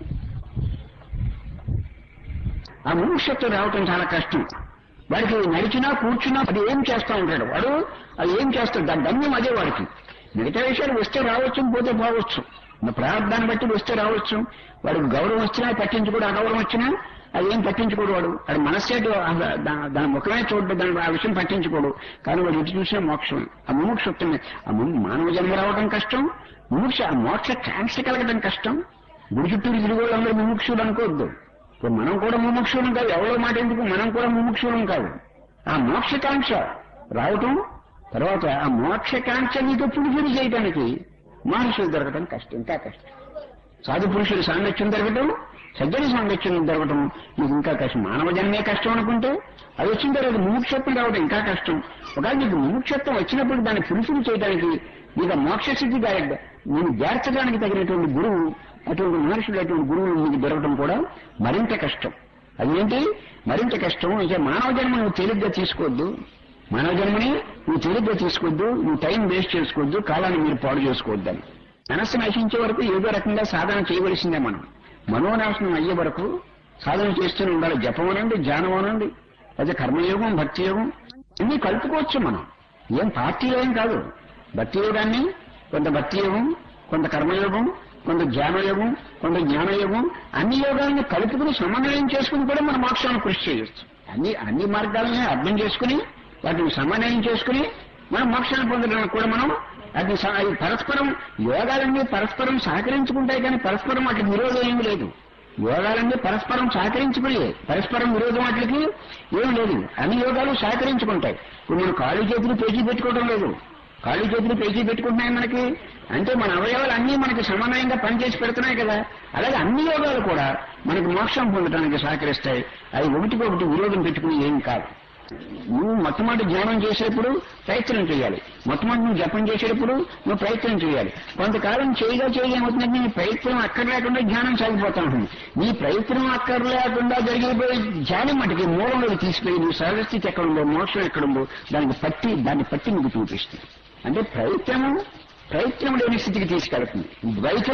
ఆ ముముక్షత్వం రావటం చాలా కష్టం. వాడికి నడిచినా కూర్చున్నా అది ఏం చేస్తూ ఉంటాడు వాడు, అది ఏం చేస్తాడు, దాని గమ్యం అదే వాడికి. మిగతా విషయాలు వస్తే రావచ్చు, పోతే పోవచ్చు, ప్రారంభాన్ని బట్టి వస్తే రావచ్చు. వాడికి గౌరవం వచ్చినా పట్టించుకోడు, అగౌరవం వచ్చినా అది ఏం పట్టించుకోడు. వాడు వాడి మనస్సేటు దాని ముఖమే చూడడు, దాని ఆ విషయం పట్టించుకోడు. కానీ వాడు ఎటు చూసినా మోక్షమే. ఆ ముముక్షత్వమే. ఆ మానవ జన్మ రావడం కష్టం, ముముక్ష ఆ మోక్ష కాంక్ష కలగడం కష్టం. గుడి చుట్టూరు తిరిగి అందరూ ముముక్షుడు అనుకోవద్దు. ఇప్పుడు మనం కూడా ముముక్షులం కాదు, ఎవరో మాట ఎందుకు, మనం కూడా ముముక్షులం కాదు. ఆ మోక్షకాంక్ష రావటం, తర్వాత ఆ మోక్షకాంక్ష నీకు పురుషులు చేయడానికి మనుషులు దొరకటం కష్టం, ఇంకా కష్టం. సాధు పురుషులు సాంగత్యం దొరకటం, సజ్జన సాంగత్యం దొరకటం నీకు ఇంకా కష్టం. మానవ జన్మే కష్టం అనుకుంటే అది వచ్చిన తర్వాత ముముక్షత్వం రావడం ఇంకా కష్టం. ఒకవేళ నీకు ముముక్షత్వం వచ్చినప్పుడు దాన్ని పురుషులు చేయడానికి నీకు మోక్ష స్థితి నేను చేర్చడానికి తగినటువంటి గురువు, అటువంటి మనుషులు అటువంటి గురువులు నీకు దొరకడం కూడా మరింత కష్టం. అదేంటి మరింత కష్టం అంటే మానవ జన్మ నువ్వు తేలిగ్గా తీసుకోవద్దు. మానవ జన్మని నువ్వు తేలిగ్గా తీసుకోవద్దు, నువ్వు టైం వేస్ట్ చేసుకోవద్దు, కాలాన్ని మీరు పాడు చేసుకోవద్దని. మనస్సు నశించే వరకు ఏదో రకంగా సాధన చేయవలసిందే. మనం మనోనాశనం అయ్యే వరకు సాధన చేస్తూనే ఉండాలి. జపం అనండి, ధ్యానం అనండి, అదే కర్మయోగం, భక్తి యోగం అన్నీ కలుపుకోవచ్చు. మనం ఏం పార్టీలో ఏం కాదు. భక్తి యోగాన్ని కొంత భక్తి యోగం, కొంత కర్మయోగం, కొంత ధ్యానయోగం, కొంత జ్ఞానయోగం అన్ని యోగాలను కలుపుకుని సమన్వయం చేసుకుని కూడా మనం మోక్షాన్ని కృషి చేయొచ్చు. అన్ని అన్ని మార్గాలని అర్థం చేసుకుని వాటిని సమన్వయం చేసుకుని మనం మోక్షాన్ని పొందడానికి కూడా మనం అది పరస్పరం యోగాలన్నీ పరస్పరం సహకరించుకుంటాయి. కానీ పరస్పరం వాటికి విరోధం ఏమీ లేదు. యోగాలన్నీ పరస్పరం సహకరించుకుని పరస్పరం విరోధం వాటికి ఏమి లేదు. అన్ని యోగాలు సహకరించుకుంటాయి. ఇప్పుడు మనం కాళ్ళు చేతులు పేచీ పెట్టుకోవడం లేదు, కాళ్ళు చేతులు పేచీ పెట్టుకుంటున్నాయి మనకి. అంటే మన అవయవాలు అన్నీ మనకి సమన్వయంగా పనిచేసి పెడుతున్నాయి కదా. అలాగే అన్ని యోగాలు కూడా మనకి మోక్షం పొందడానికి సహకరిస్తాయి. అవి ఒకటికొకటి విరోధం పెట్టుకుని ఏం కాదు. నువ్వు మొట్టమొదటి ధ్యానం చేసేప్పుడు ప్రయత్నం చేయాలి, మొట్టమొదటి నువ్వు జపం చేసేటప్పుడు నువ్వు ప్రయత్నం చేయాలి. కొంతకాలం చేయగా చేయగా ఏమవుతుందంటే నీ ప్రయత్నం అక్కర్లేకుండా ధ్యానం సాగిపోతా ఉంటుంది. నీ ప్రయత్నం అక్కర్లేకుండా జరిగిపోయే ధ్యానం మటుకి మూలంలోకి తీసుకుని నువ్వు సహజస్థితి ఎక్కడుందో, మోక్షం ఎక్కడుందో దానికి పట్టి దాన్ని పట్టి నీకు చూపిస్తుంది. అంటే ప్రయత్నము ప్రయత్నం లేని స్థితికి తీసుకెళ్తుంది. ద్వైతం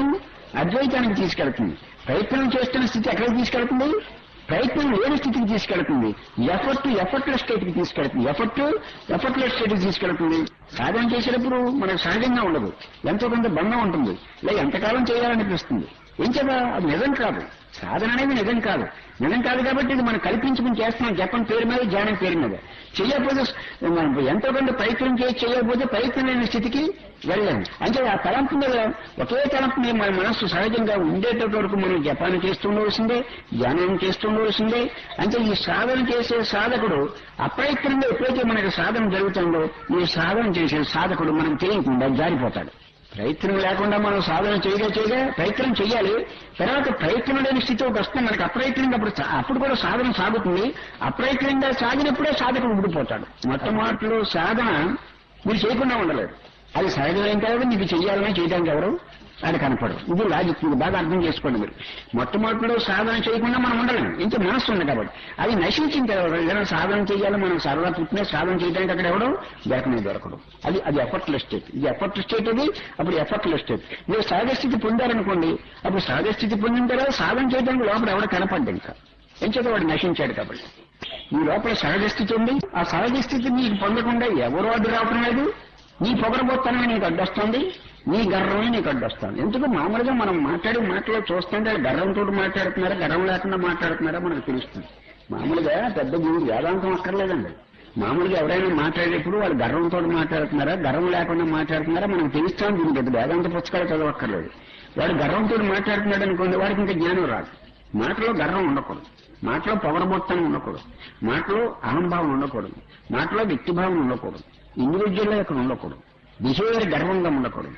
అద్వైతానికి తీసుకెళ్తుంది. ప్రయత్నం చేస్తున్న స్థితి ఎక్కడికి తీసుకెళ్తుంది? ప్రయత్నం లేని స్థితికి తీసుకెళ్తుంది. ఎఫర్ట్ ఎఫర్ట్లెస్ స్టేట్ కి తీసుకెళ్తుంది. ఎఫర్ట్ ఎఫర్ట్లెస్ స్టేట్ కి తీసుకెళ్తుంది. సాధన చేసేటప్పుడు మనకు సహజంగా ఉండదు, ఎంతో కొంత బంధం ఉంటుంది, ఇలా ఎంతకాలం చేయాలనిపిస్తుంది. ఏం చేద్దా అది నిజం కాదు. సాధన అనేది నిజం కాదు. నిజం కాదు కాబట్టి ఇది మనం కల్పించుకుని చేస్తున్నాం. జపం పేరు మీద, ధ్యానం పేరు మీద. చేయకపోతే మనం ఎంతో కొంత ప్రయత్నం చేసి చేయకపోతే ప్రయత్నం లేని స్థితికి వెళ్ళాము. అంటే ఆ తలంపు మీద, ఒకే తలంపు మీద మన మనస్సు సహజంగా ఉండేటటువంటి వరకు మనం జపాన్ని చేస్తుండవలసిందే, ధ్యానం చేస్తుండవలసిందే. అంటే ఈ సాధన చేసే సాధకుడు అప్రయత్నంగా ఎప్పుడైతే మనకు సాధన జరుగుతుందో ఈ సాధన చేసే సాధకుడు మనం తెలియకుండా జారిపోతాడు. ప్రయత్నం లేకుండా మనం సాధన చేయగా చేయగా ప్రయత్నం చేయాలి. తర్వాత ప్రయత్నం లేని స్థితి ఒకటి వస్తుంది మనకి. అప్రయత్నంగా అప్పుడు అప్పుడు కూడా సాధన సాగుతుంది. అప్రయత్నంగా సాగినప్పుడే సాధకుడు విడిపోతాడు. మొట్టమొదటిలో సాధన మీరు చేయకుండా ఉండలేరు. అది సహజమైన తర్వాత మీకు చెయ్యాలనే చేయడానికి ఎవరు అది కనపడదు. ఇది లాజిక్. ఇది బాగా అర్థం చేసుకోండి మీరు. మొట్టమొదటిలో సాధన చేయకుండా మనం ఉండలేము. ఇంత మనస్సు ఉంది కాబట్టి. అది నశించిన తర్వాత ఏదైనా సాధన చేయాలి, మనం సరదా పుట్టిన సాధన చేయడానికి అక్కడ ఎవడో దొరకనే దొరకడు. అది అది ఎఫర్ట్లెస్ స్టేట్. ఇది ఎఫర్ట్ స్టేట్. అది అప్పుడు ఎఫర్ట్లెస్ స్టేట్. మీరు సహజ స్థితి పొందారనుకోండి, అప్పుడు సహజ స్థితి పొందిన తర్వాత సాధన చేయడానికి లోపల ఎవడో కనపడ్డా ఇంకా ఏం చేత వాడు నశించాడు కాబట్టి. ఈ లోపల సహజ స్థితి ఉంది. ఆ సహజ స్థితి నీకు పొందకుండా ఎవరు అడ్డు రావటం లేదు. నీ పొగరబోత్తనమే నీకు అడ్డొస్తుంది, నీ గర్వమే నీకు అడ్డొస్తుంది. ఎందుకు మామూలుగా మనం మాట్లాడే మాటలో చూస్తుంటే గర్వంతో మాట్లాడుతున్నారా, గర్వం లేకుండా మాట్లాడుతున్నారా మనకు తెలుస్తుంది. మామూలుగా పెద్ద గురువు వేదాంతం అక్కర్లేదండి. మామూలుగా ఎవరైనా మాట్లాడేటప్పుడు వాళ్ళు గర్వంతో మాట్లాడుతున్నారా, గర్వం లేకుండా మాట్లాడుతున్నారా మనకు తెలుస్తాం. దీని పెద్ద వేదాంత పుస్తకాలు చదవక్కర్లేదు. వాడు గర్వంతో మాట్లాడుతున్నాడు అనుకోండి, వాడికి ఇంకా జ్ఞానం రాదు. మాటలో గర్వం ఉండకూడదు, మాటలో పొగరబోత్తనం ఉండకూడదు, మాటలో అహంభావం ఉండకూడదు, మాటలో వ్యక్తిభావం ఉండకూడదు, ఇండివిజువల్ గా ఇక్కడ ఉండకూడదు, బిహేవియర్ గర్వంగా ఉండకూడదు.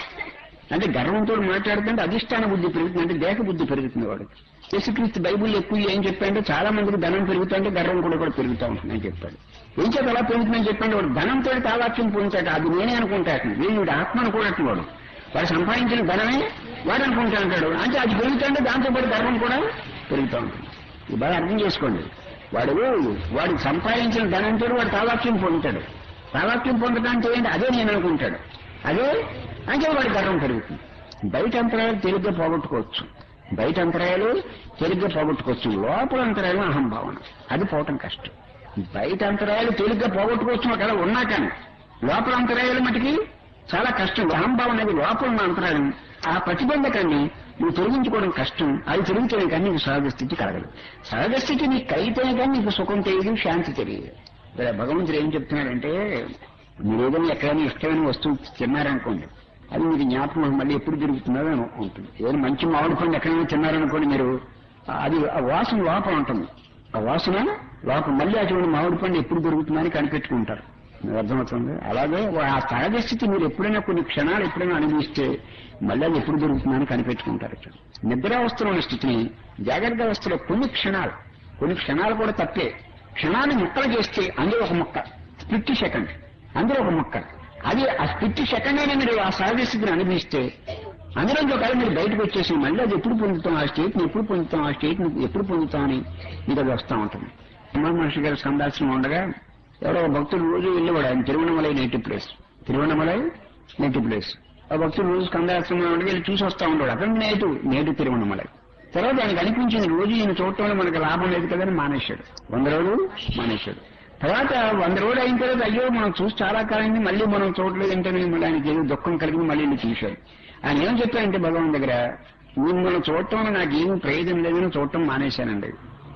అంటే గర్వంతో మాట్లాడుతుంటే అధిష్టాన బుద్ధి పెరుగుతుంది, అంటే దేహ బుద్ధి పెరుగుతుంది వాడికి. యేసుక్రీస్తు బైబుల్ ఎక్కువ ఏం చెప్పాడంటే చాలా మందికి ధనం పెరుగుతుంటే గర్వం కూడా కూడా పెరుగుతూ ఉంటుందని చెప్పాడు. ఏం చేత అలా పెరుగుతుందని చెప్పండి. వాడు ధనంతో తాదాత్యం పొందుతాడు, అది నేనే అనుకుంటాడు. వీడు ఆత్మ అనుకోనట్టు వాడు వాడు సంపాదించిన ధనమే వాడు అనుకుంటా అంటాడు. అంటే అది పెరుగుతుంటే దాంతో పాటు గర్వం కూడా పెరుగుతూ ఉంటుంది. ఇది బాగా అర్థం చేసుకోండి. వాడు వాడు సంపాదించిన ధనంతో వాడు తాదాత్యం పొందుతాడు. తాదాత్యం పొందడానికి ఏంటి అదే నేను అనుకుంటాడు. అదే అంటే వాడి గర్వం పెరుగుతుంది. బయట అంతరాయాలు తేలిగ్గా పోగొట్టుకోవచ్చు, బయట అంతరాయాలు తేలిగ్గా పోగొట్టుకోవచ్చు. లోపల అంతరాయాలు అహంభావన, అది పోవటం కష్టం. బయట అంతరాయాలు తేలిగ్గా పోగొట్టుకోవచ్చు అక్కడ ఉన్నా కానీ లోపల అంతరాయాలు మటుకి చాలా కష్టం. అహంభావన అనేది లోపల ఉన్న అంతరాయం. ఆ ప్రతిబంధకాన్ని నువ్వు తొలగించుకోవడం కష్టం. అది తొలగితేనే కానీ నీకు సహజ స్థితి కలగదు. సహజ స్థితి నీకు కలిగితేనే కానీ నీకు సుఖం తెలియదు, శాంతి తెలియదు. ఇలా భగవంతుడు ఏం చెప్తున్నాడంటే, మీరు ఏదైనా ఎక్కడైనా ఇష్టమైన వస్తువు తిన్నారనుకోండి, అది మీకు జ్ఞాపకం మళ్ళీ ఎప్పుడు తిరుగుతున్నదో అని ఉంటుంది. ఏదైనా మంచి మామిడి పండు ఎక్కడైనా తిన్నారనుకోండి మీరు, అది ఆ వాసన లోపల ఉంటుంది. ఆ వాసన లోపల మళ్ళీ అటువంటి మామిడి పండు ఎప్పుడు దొరుకుతుందని కనిపెట్టుకుంటారు. మీకు అర్థమవుతుంది. అలాగే ఆ సహజ స్థితి మీరు ఎప్పుడైనా కొన్ని క్షణాలు ఎప్పుడైనా అనుభవిస్తే మళ్ళీ అది ఎప్పుడు దొరుకుతుందని కనిపెట్టుకుంటారు. నిద్రావస్థలో ఉన్న స్థితిని జాగ్రత్త అవస్థలో కొన్ని క్షణాలు కొన్ని క్షణాలు కూడా తప్పే. క్షణాన్ని ముక్కలు చేస్తే అందులో ఒక ముక్క, స్ప్లిట్ సెకండ్ అందులో ఒక ముక్క, అది ఆ స్ప్లిట్ సెకండ్ అయినా మీరు ఆ సహజ స్థితిని అనుభవిస్తే అందులో ఒకవేళ మీరు బయటకు వచ్చేసి మళ్ళీ అది ఎప్పుడు పొందుతాం, ఆ స్టేట్ని ఎప్పుడు పొందుతాం, ఆ స్టేట్ని ఎప్పుడు పొందుతాం అని మీకు అది వస్తూ ఉంటుంది. ఉమా మహర్షి గారి సందాసనం ఉండగా ఎవరో భక్తులు రోజు వెళ్ళేవాడు. ఆయన Tiruvannamalai native place, Tiruvannamalai native place. ఆ భక్తులు రోజు స్కందాశ్రమం ఉండగా వెళ్ళి చూసి వస్తూ ఉండేవాడు. అతను నేటు నేటు తిరువణమలై. తర్వాత ఆయనకు అనిపించింది రోజు ఈయన చూడటం వల్ల మనకు లాభం లేదు కదని మానేశాడు. వంద రోజులు మానేశాడు. తర్వాత వంద రోజులు అయిన తర్వాత అయ్యో మనం చూసి చాలా కాలం మళ్ళీ మనం చూడలేదు అంటే మళ్ళీ ఆయనకి ఏదో దుఃఖం కలిగి మళ్ళీ ఇల్లు చూశాడు. ఆయన ఏం చెప్పారంటే భగవాన్ దగ్గర, నేను మనం చూడటం వల్ల నాకు ఏం ప్రయోజనం లేదని చూడటం మానేశానండి.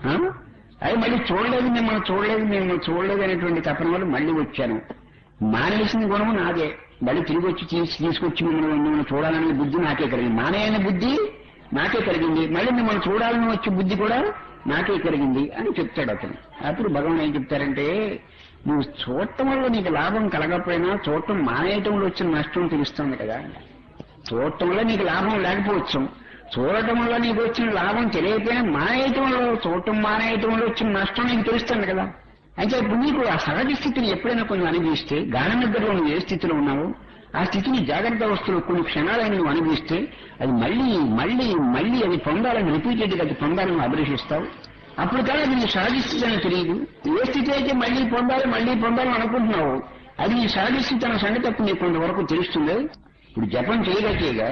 అది మళ్ళీ చూడలేదు, మిమ్మల్ని చూడలేదు మిమ్మల్ని చూడలేదు అనేటువంటి తపన వల్ల మళ్ళీ వచ్చాను. మానేసిన గుణము నాదే, మళ్ళీ తిరిగి వచ్చి తీసి తీసుకొచ్చి మిమ్మల్ని మిమ్మల్ని చూడాలనే బుద్ధి నాకే కలిగింది. మానేయని బుద్ధి నాకే కలిగింది, మళ్ళీ మిమ్మల్ని చూడాలని వచ్చే బుద్ధి కూడా నాకే కలిగింది అని చెప్తాడు అతను. అప్పుడు భగవాన్ ఏం చెప్తారంటే, నువ్వు చూడటం వల్ల నీకు లాభం కలగకపోయినా చూడటం మానేయటంలో వచ్చిన నష్టం తెలుస్తుంది కదా. చూడటం వల్ల నీకు లాభం లేకపోవచ్చు, చూడటం వల్ల నీకు వచ్చిన లాభం తెలియకపోయినా మానేయటంలో చూడటం మానేయటంలో వచ్చిన నష్టం నీకు తెలుస్తుంది కదా. అయితే ఇప్పుడు నీకు ఆ సహజ స్థితిని ఎప్పుడైనా కొంచెం అనుభవిస్తే, గాఢ నిద్రలో నువ్వు ఏ స్థితిలో ఉన్నావో ఆ స్థితిని జాగ్రత్త అవస్థలో కొన్ని క్షణాలైన నువ్వు అనుభవిస్తే అది మళ్ళీ మళ్ళీ మళ్ళీ అది పొందాలని రిపీటెడ్గా అది పొందాలని అభిలషిస్తావు. అప్పుడు కానీ అది నీ సహజ స్థితి అని తెలియదు. ఏ స్థితి అయితే మళ్ళీ పొందాలి మళ్ళీ పొందాలని అనుకుంటున్నావు అది నీ సహజ స్థితి అన్న సంగతి అప్పుడు నీకు కొంతవరకు తెలుస్తుంది. ఇప్పుడు జపం చేయగా చేయగా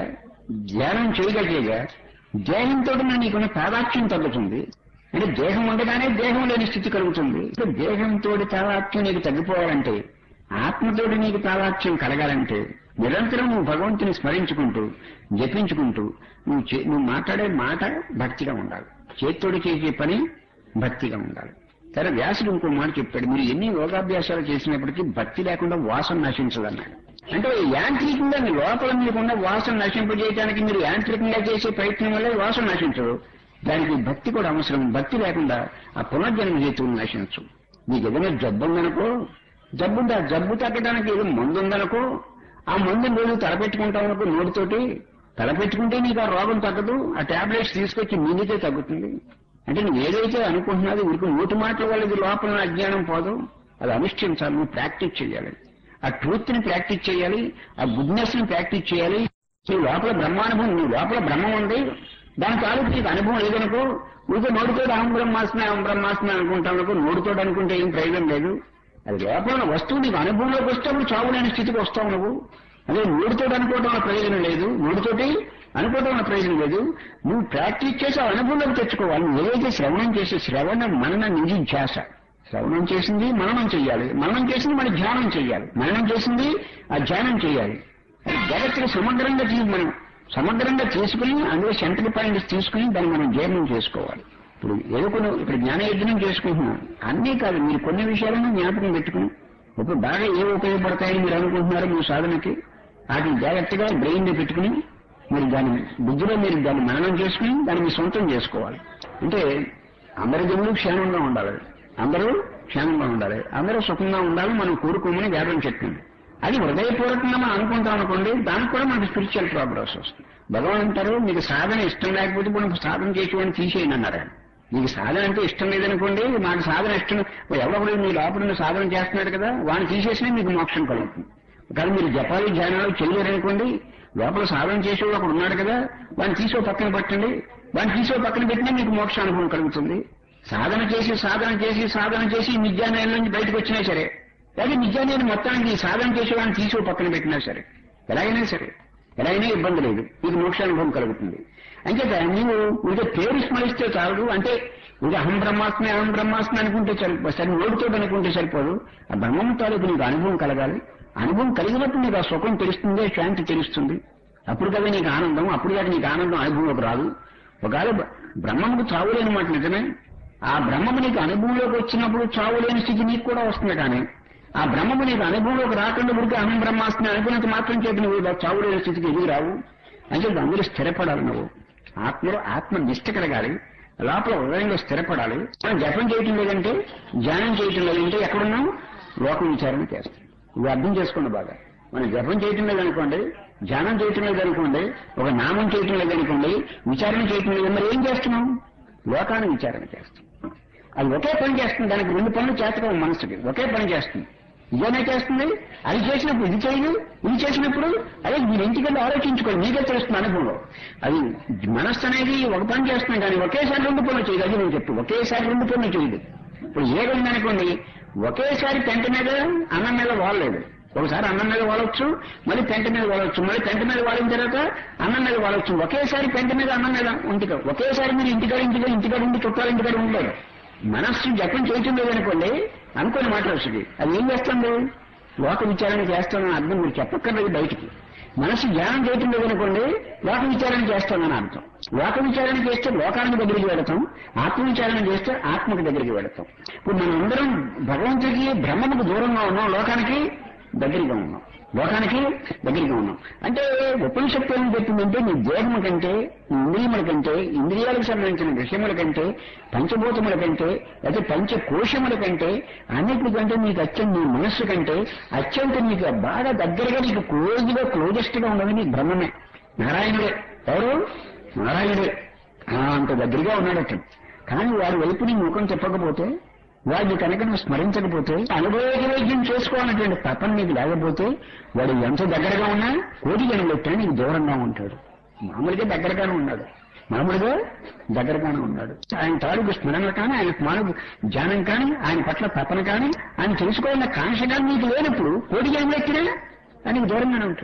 ధ్యానం చేయగా చేయగా దేహంతో నీకున్న తాదాత్మ్యం తగ్గుతుంది. అంటే దేహం ఉండగానే దేహం లేని స్థితి కలుగుతుంది. దేహంతో తాదాత్మ్యం నీకు తగ్గిపోవాలంటే, ఆత్మతోటి నీకు తాదాత్మ్యం కలగాలంటే నిరంతరం నువ్వు భగవంతుని స్మరించుకుంటూ జపించుకుంటూ నువ్వు నువ్వు మాట్లాడే మాట భక్తిగా ఉండాలి. చేత్తోడు చేసే పని భక్తిగా ఉండాలి. సరే వ్యాసుడు ఇంకో మాట చెప్పాడు, మీరు ఎన్ని యోగాభ్యాసాలు చేసినప్పటికీ భక్తి లేకుండా వాసన నశించదన్నాడు. అంటే యాంత్రికంగా మీ లోపల మీకున్న వాసన నశింపజేయడానికి మీరు యాంత్రికంగా చేసే ప్రయత్నం వల్ల వాసన నశించదు. దానికి భక్తి కూడా అవసరం. భక్తి లేకుండా ఆ పునర్జన్మ హేతువులు నశించు. నీకు ఏదైనా జబ్బు ఉందనుకో, జబ్బుంది, ఆ జబ్బు తగ్గడానికి ఏదో మందు ఉందనుకో, ఆ మందుని రోజు తలపెట్టుకుంటావు అనుకో, నోటితోటి తలపెట్టుకుంటే నీకు ఆ రోగం తగ్గదు. ఆ టాబ్లెట్స్ తీసుకొచ్చి మింగితే తగ్గుతుంది. అంటే నువ్వు ఏదైతే అనుకుంటున్నది వీరికి నోటి మాటల వల్ల ఇది లోపల అజ్ఞానం పోదు. అది అనుష్ఠించాలి, నువ్వు ప్రాక్టీస్ చేయాలి. ఆ ట్రూత్ ని ప్రాక్టీస్ చేయాలి, ఆ గుడ్నెస్ ని ప్రాక్టీస్ చేయాలి. నీ లోపల బ్రహ్మానుభవం, నీ లోపల బ్రహ్మం ఉంది, దాని తాలూకు నీకు అనుభవం లేదనుకో, నువ్వు నోటితో అహం బ్రహ్మాస్మి అహం బ్రహ్మాస్మి అనుకుంటావు అనుకో, నోటితో అనుకుంటే ఏం ప్రయోజనం లేదు. అది లోపల వస్తువు నీకు అనుభవంలోకి వస్తే అప్పుడు చావులేని స్థితికి వస్తావు నువ్వు. అదే నోటితో అనుకోవడం వల్ల ప్రయోజనం లేదు, నోటితోటి అనుకోవడం వల్ల ప్రయోజనం లేదు. నువ్వు ప్రాక్టీస్ చేసి ఆ అనుభవంలోకి తెచ్చుకోవాలి. నువ్వు ఏదైతే శ్రవణం చేసే శ్రవణ మనన నిధిధ్యాస, శ్రవణం చేసింది మననం చెయ్యాలి, మననం చేసింది మన ధ్యానం చెయ్యాలి, మననం చేసింది ఆ ధ్యానం చేయాలి. జగత్తుకు సమగ్రంగా మనం సమగ్రంగా తీసుకుని అందులో సెంటర్ పాయింట్స్ తీసుకుని దాన్ని మనం జీర్ణం చేసుకోవాలి. ఇప్పుడు ఏదో కొన్ని ఇప్పుడు జ్ఞానయజ్ఞం చేసుకుంటున్నాం, అన్నీ కాదు, మీరు కొన్ని విషయాలను జ్ఞాపకం పెట్టుకుని ఇప్పుడు బాగా ఏ ఉపయోగపడతాయని మీరు అనుకుంటున్నారో మీ సాధనకి వాటిని జాగ్రత్తగా బ్రెయిన్ లో పెట్టుకుని మీరు దాన్ని బుద్ధిలో మీరు దాన్ని మననం చేసుకుని దాన్ని మీ సొంతం చేసుకోవాలి. అంటే అందరి జనులు క్షేమంగా ఉండాలి, అందరూ క్షేమంగా ఉండాలి, అందరూ సుఖంగా ఉండాలని మనం కోరుకోమని వేదం చెప్పింది. అది హృదయపూర్వకంగా మనం అనుకుంటాం అనుకోండి, దానికి కూడా మనకి స్పిరిచువల్ ప్రోగ్రెస్ వస్తుంది. భగవాన్ అంటారు, మీకు సాధన ఇష్టం లేకపోతే మనం సాధన చేసేవాడిని తీసేయండి అన్నారు. మీకు సాధన అంటే ఇష్టం లేదనుకోండి, మాకు సాధన ఇష్టం, ఎవరు మీ లోపల సాధన చేస్తున్నాడు కదా వాడిని తీసేసినా మీకు మోక్షం కలుగుతుంది. కానీ మీరు జపాలి ధ్యానాలు చేయలేరనుకోండి, లోపల సాధన చేసేవాడు ఒకడు ఉన్నాడు కదా వాడిని తీసో పక్కన పెట్టండి, వాడిని తీసో పక్కన పెట్టినా మీకు మోక్ష అనుభవం కలుగుతుంది. సాధన చేసి సాధన చేసి సాధన చేసి నిత్యాన్యాయం నుంచి బయటకు వచ్చినా సరే, లేదా నిత్యాన్ని మొత్తానికి సాధన చేసేవాడిని తీసో పక్కన పెట్టినా సరే, ఎలాగైనా సరే ఎలాగైనా ఇబ్బంది లేదు, మీకు మోక్షానుభవం కలుగుతుంది. అంచేత నీవు ఇంకా పేరు స్మరిస్తే చాలు. అంటే ఇంకా అహం బ్రహ్మాస్మి అహం బ్రహ్మాస్మి అనుకుంటే సరిపో సరే నోటితో అనుకుంటే సరిపోదు. ఆ బ్రహ్మం తాలూకు నీకు అనుభవం కలగాలి. అనుభవం కలిగినప్పుడు నీకు ఆ సుఖం తెలుస్తుంది, శాంతి తెలుస్తుంది. అప్పుడు కదా నీకు ఆనందం, అప్పుడు కదా నీకు ఆనందం అనుభవంలోకి రాదు. ఒకవేళ బ్రహ్మముకు చావులేని మాట నిజమే, ఆ బ్రహ్మము నీకు అనుభవంలోకి వచ్చినప్పుడు చావులేని స్థితి నీకు కూడా వస్తుంది. కానీ ఆ బ్రహ్మము నీకు అనుభవంలోకి రాకుండా ఉడికి అహం బ్రహ్మాస్మి అనుకున్నంత మాత్రం చేతి నువ్వు చావులేని స్థితికి ఎదుగు రావు. అంటే అందరూ స్థిరపడాలి. నువ్వు ఆత్మలో ఆత్మ నిష్ట కలగాలి, లోపల హృదయంలో స్థిరపడాలి. మనం జపం చేయటం లేదంటే, ధ్యానం చేయటం లేదంటే ఎక్కడున్నాం లోక విచారణ చేస్తాం. ఇది అర్థం చేసుకోండి బాగా. మనం జపం చేయటం లేదనుకోండి, ధ్యానం చేయటం లేదనుకోండి, ఒక నామం చేయటం లేదనుకోండి, విచారణ చేయటం లేదు, మరి ఏం చేస్తున్నాం? లోకాన్ని విచారణ చేస్తాం. అది ఒకే పని చేస్తుంది. దానికి రెండు పనులు చేతకం మనసుకి ఒకే పని చేస్తుంది. ఇదేనా చేస్తుంది, అది చేసినప్పుడు ఇది చేయదు, ఇది చేసినప్పుడు అదే మీరు ఇంటికెళ్ళి ఆలోచించుకోండి, మీకే తెలుస్తుంది అనుభవంలో. అది మనస్సు అనేది ఒక పని చేస్తుంది కానీ ఒకేసారి రెండు పనులు చేయదు. అది నేను చెప్పు, ఒకేసారి రెండు పనులు చేయదు. ఇప్పుడు ఏదైంది అనుకోండి, ఒకేసారి పెంట మీద అన్నం మీద వాడలేదు. ఒకసారి అన్నం మీద వాడవచ్చు, మళ్ళీ పెంట మీద వాడవచ్చు, మళ్ళీ పెంట మీద వాడిన తర్వాత అన్నం మీద వాడవచ్చు. ఒకేసారి పెంట మీద అన్నం మీద ఇంటికాడ ఒకేసారి మీరు ఇంటికాడ ఇంటికాడ ఇంటికాడ ఉండి చుట్టాలు ఇంటికాడ ఉండలేదు. మనస్సు జపం చేయటం లేదనుకోండి, అనుకోని మాట వస్తుంది. అది ఏం చేస్తుంది? లోక విచారణ చేస్తానని అర్థం మీరు చెప్పక్కర్లేదు బయటికి. మనస్సు ధ్యానం చేయటం లేదనుకోండి, లోక విచారణ చేస్తానని అర్థం. లోక విచారణ చేస్తే లోకానికి దగ్గరికి వెళతాం, ఆత్మ విచారణ చేస్తే ఆత్మకు దగ్గరికి వెళతాం. ఇప్పుడు మనం అందరం భగవంతుడికి బ్రహ్మకు దూరంగా ఉన్నాం, లోకానికి దగ్గరగా ఉన్నాం, లోకానికి దగ్గరగా ఉన్నాం. అంటే ఉపనిషత్తు ఏం చెప్తుందంటే, నీ దేహము కంటే, నీ ఇంద్రియముల కంటే, ఇంద్రియాలకు సంబంధించిన విషయముల కంటే, పంచభూతముల కంటే, అయితే పంచకోశముల కంటే, అన్నిటికంటే నీకు అత్యంత నీ మనస్సు కంటే అత్యంత నీకు బాగా దగ్గరగా నీకు క్లోజ్గా క్లోజెస్ట్ గా ఉన్నది నీ బ్రహ్మమే, నారాయణుడే. ఎవరు? నారాయణుడే. అంత దగ్గరగా ఉన్నాడట. కానీ వాడి వైపు నీ ముఖం చెప్పకపోతే, వాడిని కనుక నువ్వు స్మరించకపోతే, అనుభవైద్యం చేసుకోవాలనేటువంటి తపన నీకు లేకపోతే, వాడు ఎంత దగ్గరగా ఉన్నా కోటి జనులెట్టా నీకు దూరంగా ఉంటాడు. మామూలుగా దగ్గరగానే ఉన్నాడు, మామూలుగా దగ్గరగానే ఉన్నాడు. ఆయన తాలూకు స్మరణ కానీ, ఆయన స్మరణ ధ్యానం కానీ, ఆయన పట్ల తపన కానీ, ఆయన తెలుసుకోవాలన్న కాంక్ష కానీ నీకు లేనప్పుడు కోటి జనులెట్టినా ఆయనకు దూరంగానే ఉంటాడు.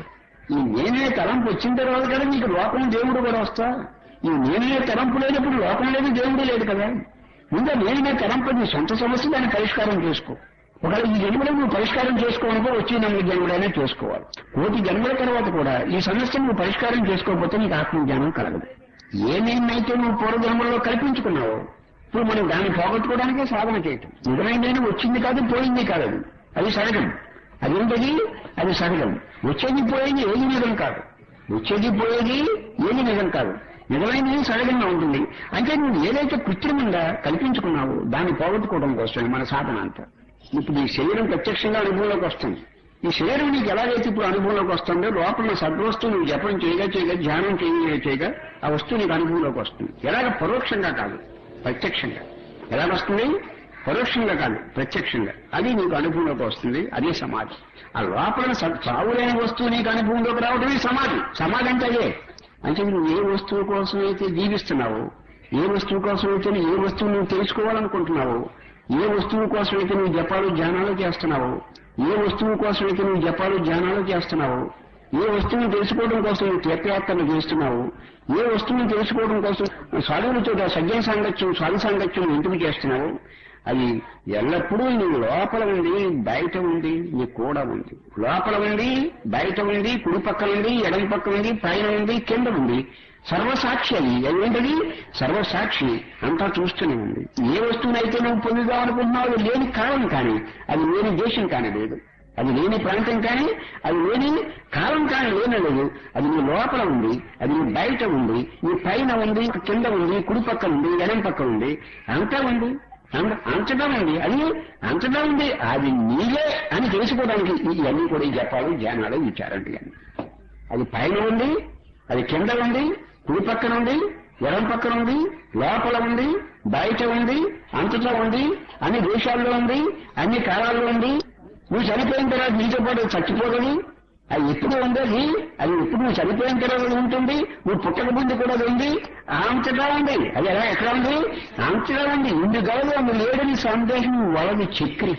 ఈ నేనే తలంపు వచ్చిన తర్వాత కదా నీకు లోకం దేవుడు కూడా వస్తా. ఈ నేనే తలంపు లేనప్పుడు లోకం లేదు దేవుడు లేదు కదా. ముందు నేనే తలంపు నీ సొంత సమస్య దాన్ని పరిష్కారం చేసుకో. ఒకవేళ ఈ జన్మలో నువ్వు పరిష్కారం చేసుకోవనుకో వచ్చి నమ్మ జన్మలైనా చేసుకోవాలి. కోటి జన్మల తర్వాత కూడా ఈ సమస్య నువ్వు పరిష్కారం చేసుకోకపోతే నీకు ఆత్మజ్ఞానం కలగదు. ఏ నేనైతే నువ్వు పూర్వజన్మల్లో కల్పించుకున్నావో ఇప్పుడు మనం దాన్ని పోగొట్టుకోవడానికే సాధన చేయటం. నిజమైందని వచ్చింది కాదు, పోయింది కాదు. అది అది సహజం. అదేంటది? అది సహజం. వచ్చేది పోయేది ఏది నిజం కాదు. వచ్చేది పోయేది ఏది నిజం కాదు. నిజమైనది సహజంగా ఉంటుంది. అంటే నువ్వు ఏదైతే కృత్రిమంగా కల్పించుకున్నావో దాన్ని పోగొట్టుకోవడం కోసమే మన సాధన అంతా. ఇప్పుడు ఈ శరీరం ప్రత్యక్షంగా అనుభవంలోకి వస్తుంది. ఈ శరీరం నీకు ఎలాగైతే ఇప్పుడు అనుభవంలోకి వస్తుందో లోపల సద్వస్తువు నువ్వు జపం చేయగా చేయగా ధ్యానం చేయగా చేయగా ఆ వస్తువు నీకు అనుభవంలోకి వస్తుంది. ఎలాగ పరోక్షంగా కాదు, ప్రత్యక్షంగా. ఎలాగొస్తుంది? పరోక్షంగా కాదు, ప్రత్యక్షంగా. అది నీకు అనుభవంలోకి వస్తుంది. అదే సమాధి. ఆ లోపల సావులేని వస్తువు నీకు అనుభవంలోకి రావడమే సమాధి. సమాధి అంటే అదే. అంటే నువ్వు ఏ వస్తువు కోసం అయితే జీవిస్తున్నావో, ఏ వస్తువు కోసం అయితే ఏ వస్తువు నువ్వు తెలుసుకోవాలనుకుంటున్నావో, ఏ వస్తువు కోసం అయితే నువ్వు జపాలు ధ్యానాలు చేస్తున్నావో, ఏ వస్తువు కోసం అయితే నువ్వు జపాలు ధ్యానాలు చేస్తున్నావో, ఏ వస్తువుని తెలుసుకోవడం కోసం నువ్వు తీర్థయాత్రలు చేస్తున్నావు, ఏ వస్తువుని తెలుసుకోవడం కోసం సాధువులతో సజ్జన సాంగత్యం సాధు సాంగత్యం ఎందుకు చేస్తున్నావు, అది ఎల్లప్పుడూ నీ లోపల ఉంది, బయట ఉంది, నీ కూడా ఉంది. లోపల ఉంది, బయట ఉంది, కుడి పక్క ఉంది, ఎడమ పక్క ఉంది, పైన ఉంది, కింద ఉంది. సర్వసాక్షి అది. ఏంటది? సర్వసాక్షి. అంతా చూస్తూనే ఉంది. ఏ వస్తువునైతే నువ్వు పొందుదామనుకుంటున్నావు అది లేని కాలం కానీ, అది లేని దేశం కానీ లేదు, అది లేని ప్రాంతం కానీ, అది లేని కాలం కానీ లేనలేదు. అది నీ లోపల ఉంది, అది నీ బయట ఉంది, నీ పైన ఉంది, కింద ఉంది, కుడి పక్క ఉంది, ఎడం పక్క ఉంది, అంతా ఉంది, అంతటా ఉంది. అది అంతటా ఉంది. అది నీలే అని తెలుసుకోవడానికి ఇవన్నీ కూడా జపాలు ధ్యానాలు విచారండి. అని అది పైన ఉంది, అది కింద ఉంది, కుడి పక్కన ఉంది, ఎడం పక్కన ఉంది, లోపల ఉంది, బయట ఉంది, అంతటా ఉంది, అన్ని దేశాల్లో ఉంది, అన్ని కాలాల్లో ఉంది. నువ్వు చనిపోయిన తర్వాత నీతో పాటు చచ్చిపోతుంది. అది ఎప్పుడు ఉంది, అది అది ఎప్పుడు నువ్వు చనిపోయిన తర్వాత ఉంటుంది. నువ్వు పుట్టక ముందు కూడా అది ఉంది. అంతటా ఉంది. అది ఎలా ఎక్కడ ఉంది? అంతటా ఉంది. ఇందు గౌరవ అందు లేడని సందేహం వలది చక్రి.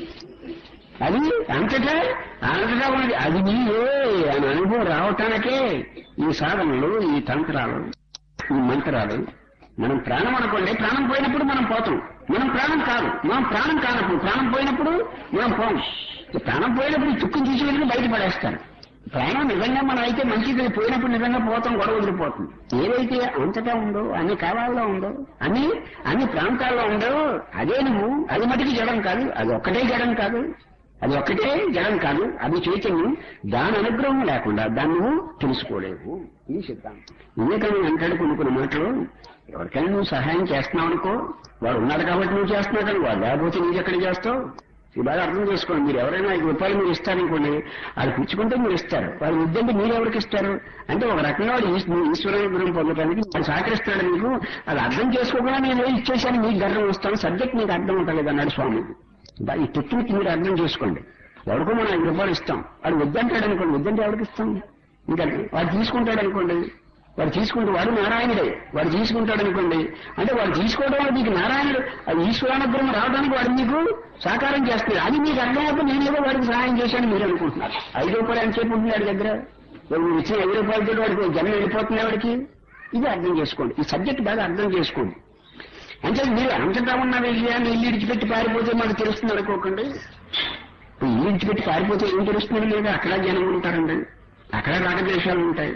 అది అంతటా అంతటా ఉంది. అది నీవే అని అనుభవం రావటానికే ఈ సాధనలు, ఈ తంత్రాలు, ఈ మంత్రాలు. మనం ప్రాణం అనుకోండి, ప్రాణం పోయినప్పుడు మనం పోతాం. మనం ప్రాణం కాదు, మనం ప్రాణం కానప్పుడు, ప్రాణం పోయినప్పుడు మనం పోం. ప్రాణం పోయినప్పుడు ఈ తుక్కుని తీసి వెళ్ళి బయట పడేస్తారు. ప్రాణం నిజంగా మనం అయితే మంచిది పోయినప్పుడు నిజంగా పోతాం, గొడవ వదిలిపోతుంది. ఏదైతే అంతటా ఉందో, అన్ని కాలాల్లో ఉందో, అన్ని అన్ని ప్రాంతాల్లో ఉందో అదే నువ్వు. అది మటుకు జడం కాదు, అది ఒక్కటే జడం కాదు, అది ఒక్కటే జడం కాదు, అది చైతన్యం. దాని అనుగ్రహం లేకుండా దాన్ని నువ్వు తెలుసుకోలేవు. ఇది సిద్ధాంతం. వివేకానంద అంటాడు కొన్ని కొన్ని మాటలు. ఎవరికైనా నువ్వు సహాయం చేస్తున్నావు అనుకో, వాడు ఉన్నాడు కాబట్టి నువ్వు చేస్తున్నాడు అని, వాడు లేకపోతే నువ్వు ఎక్కడ చేస్తావు? ఇది బాగా అర్థం చేసుకోండి. మీరు ఎవరైనా ఐదు రూపాయలు మీరు ఇస్తారనుకోండి, అది పుచ్చుకుంటే మీరు ఇస్తారు. వాడు వద్దంటే మీరు ఎవరికి ఇస్తారు? అంటే ఒక రకంగా వాడు ఈశ్వరానుగ్రహం పొందడానికి వాడు సహకరిస్తాడు మీకు. అది అర్థం చేసుకోకుండా నేను ఇచ్చేసాను, మీకు గర్వం వస్తాను, సబ్జెక్ట్ మీకు అర్థం ఉంటలేదు అన్నాడు స్వామి. ఈ టెక్నిక్ మీరు అర్థం చేసుకోండి. ఎవరికో మనం ఐదు రూపాయలు ఇస్తాం, వాడు వద్దంటాడు అనుకోండి, వద్దంటే ఎవరికి ఇస్తాం? ఇంకా వాడు తీసుకుంటాడు అనుకోండి, వాడు తీసుకుంటే వాడు నారాయణుడే, వాడు తీసుకుంటాడు అనుకోండి, అంటే వాడు తీసుకోవడం వల్ల మీకు నారాయణుడు అది ఈశ్వరానుగ్రహం రావడానికి వాడు మీకు సహకారం చేస్తాడు. అది మీకు అర్థమవుతుంది. నేను ఏదో వాడికి సహాయం చేశాను మీరు అనుకుంటున్నారు. ఐదు రూపాయలు అని చెప్పి ఉంటుంది వాడి దగ్గర. మీరు ఇచ్చిన ఐదు రూపాయలతో వాడికి జనం వెళ్ళిపోతుంది వాడికి. ఇది అర్థం చేసుకోండి. ఈ సబ్జెక్ట్ బాగా అర్థం చేసుకోండి. అంటే మీరు అంతటా ఉన్న విషయాన్ని ఇల్లు ఇడిచిపెట్టి పారిపోతే మాకు తెలుస్తుంది అనుకోకండి. ఇల్లు ఇడిచిపెట్టి పారిపోతే ఏం తెలుస్తుంది? లేదా అక్కడ జనం ఉంటారండి, అక్కడ రాగద్వేషాలు ఉంటాయి,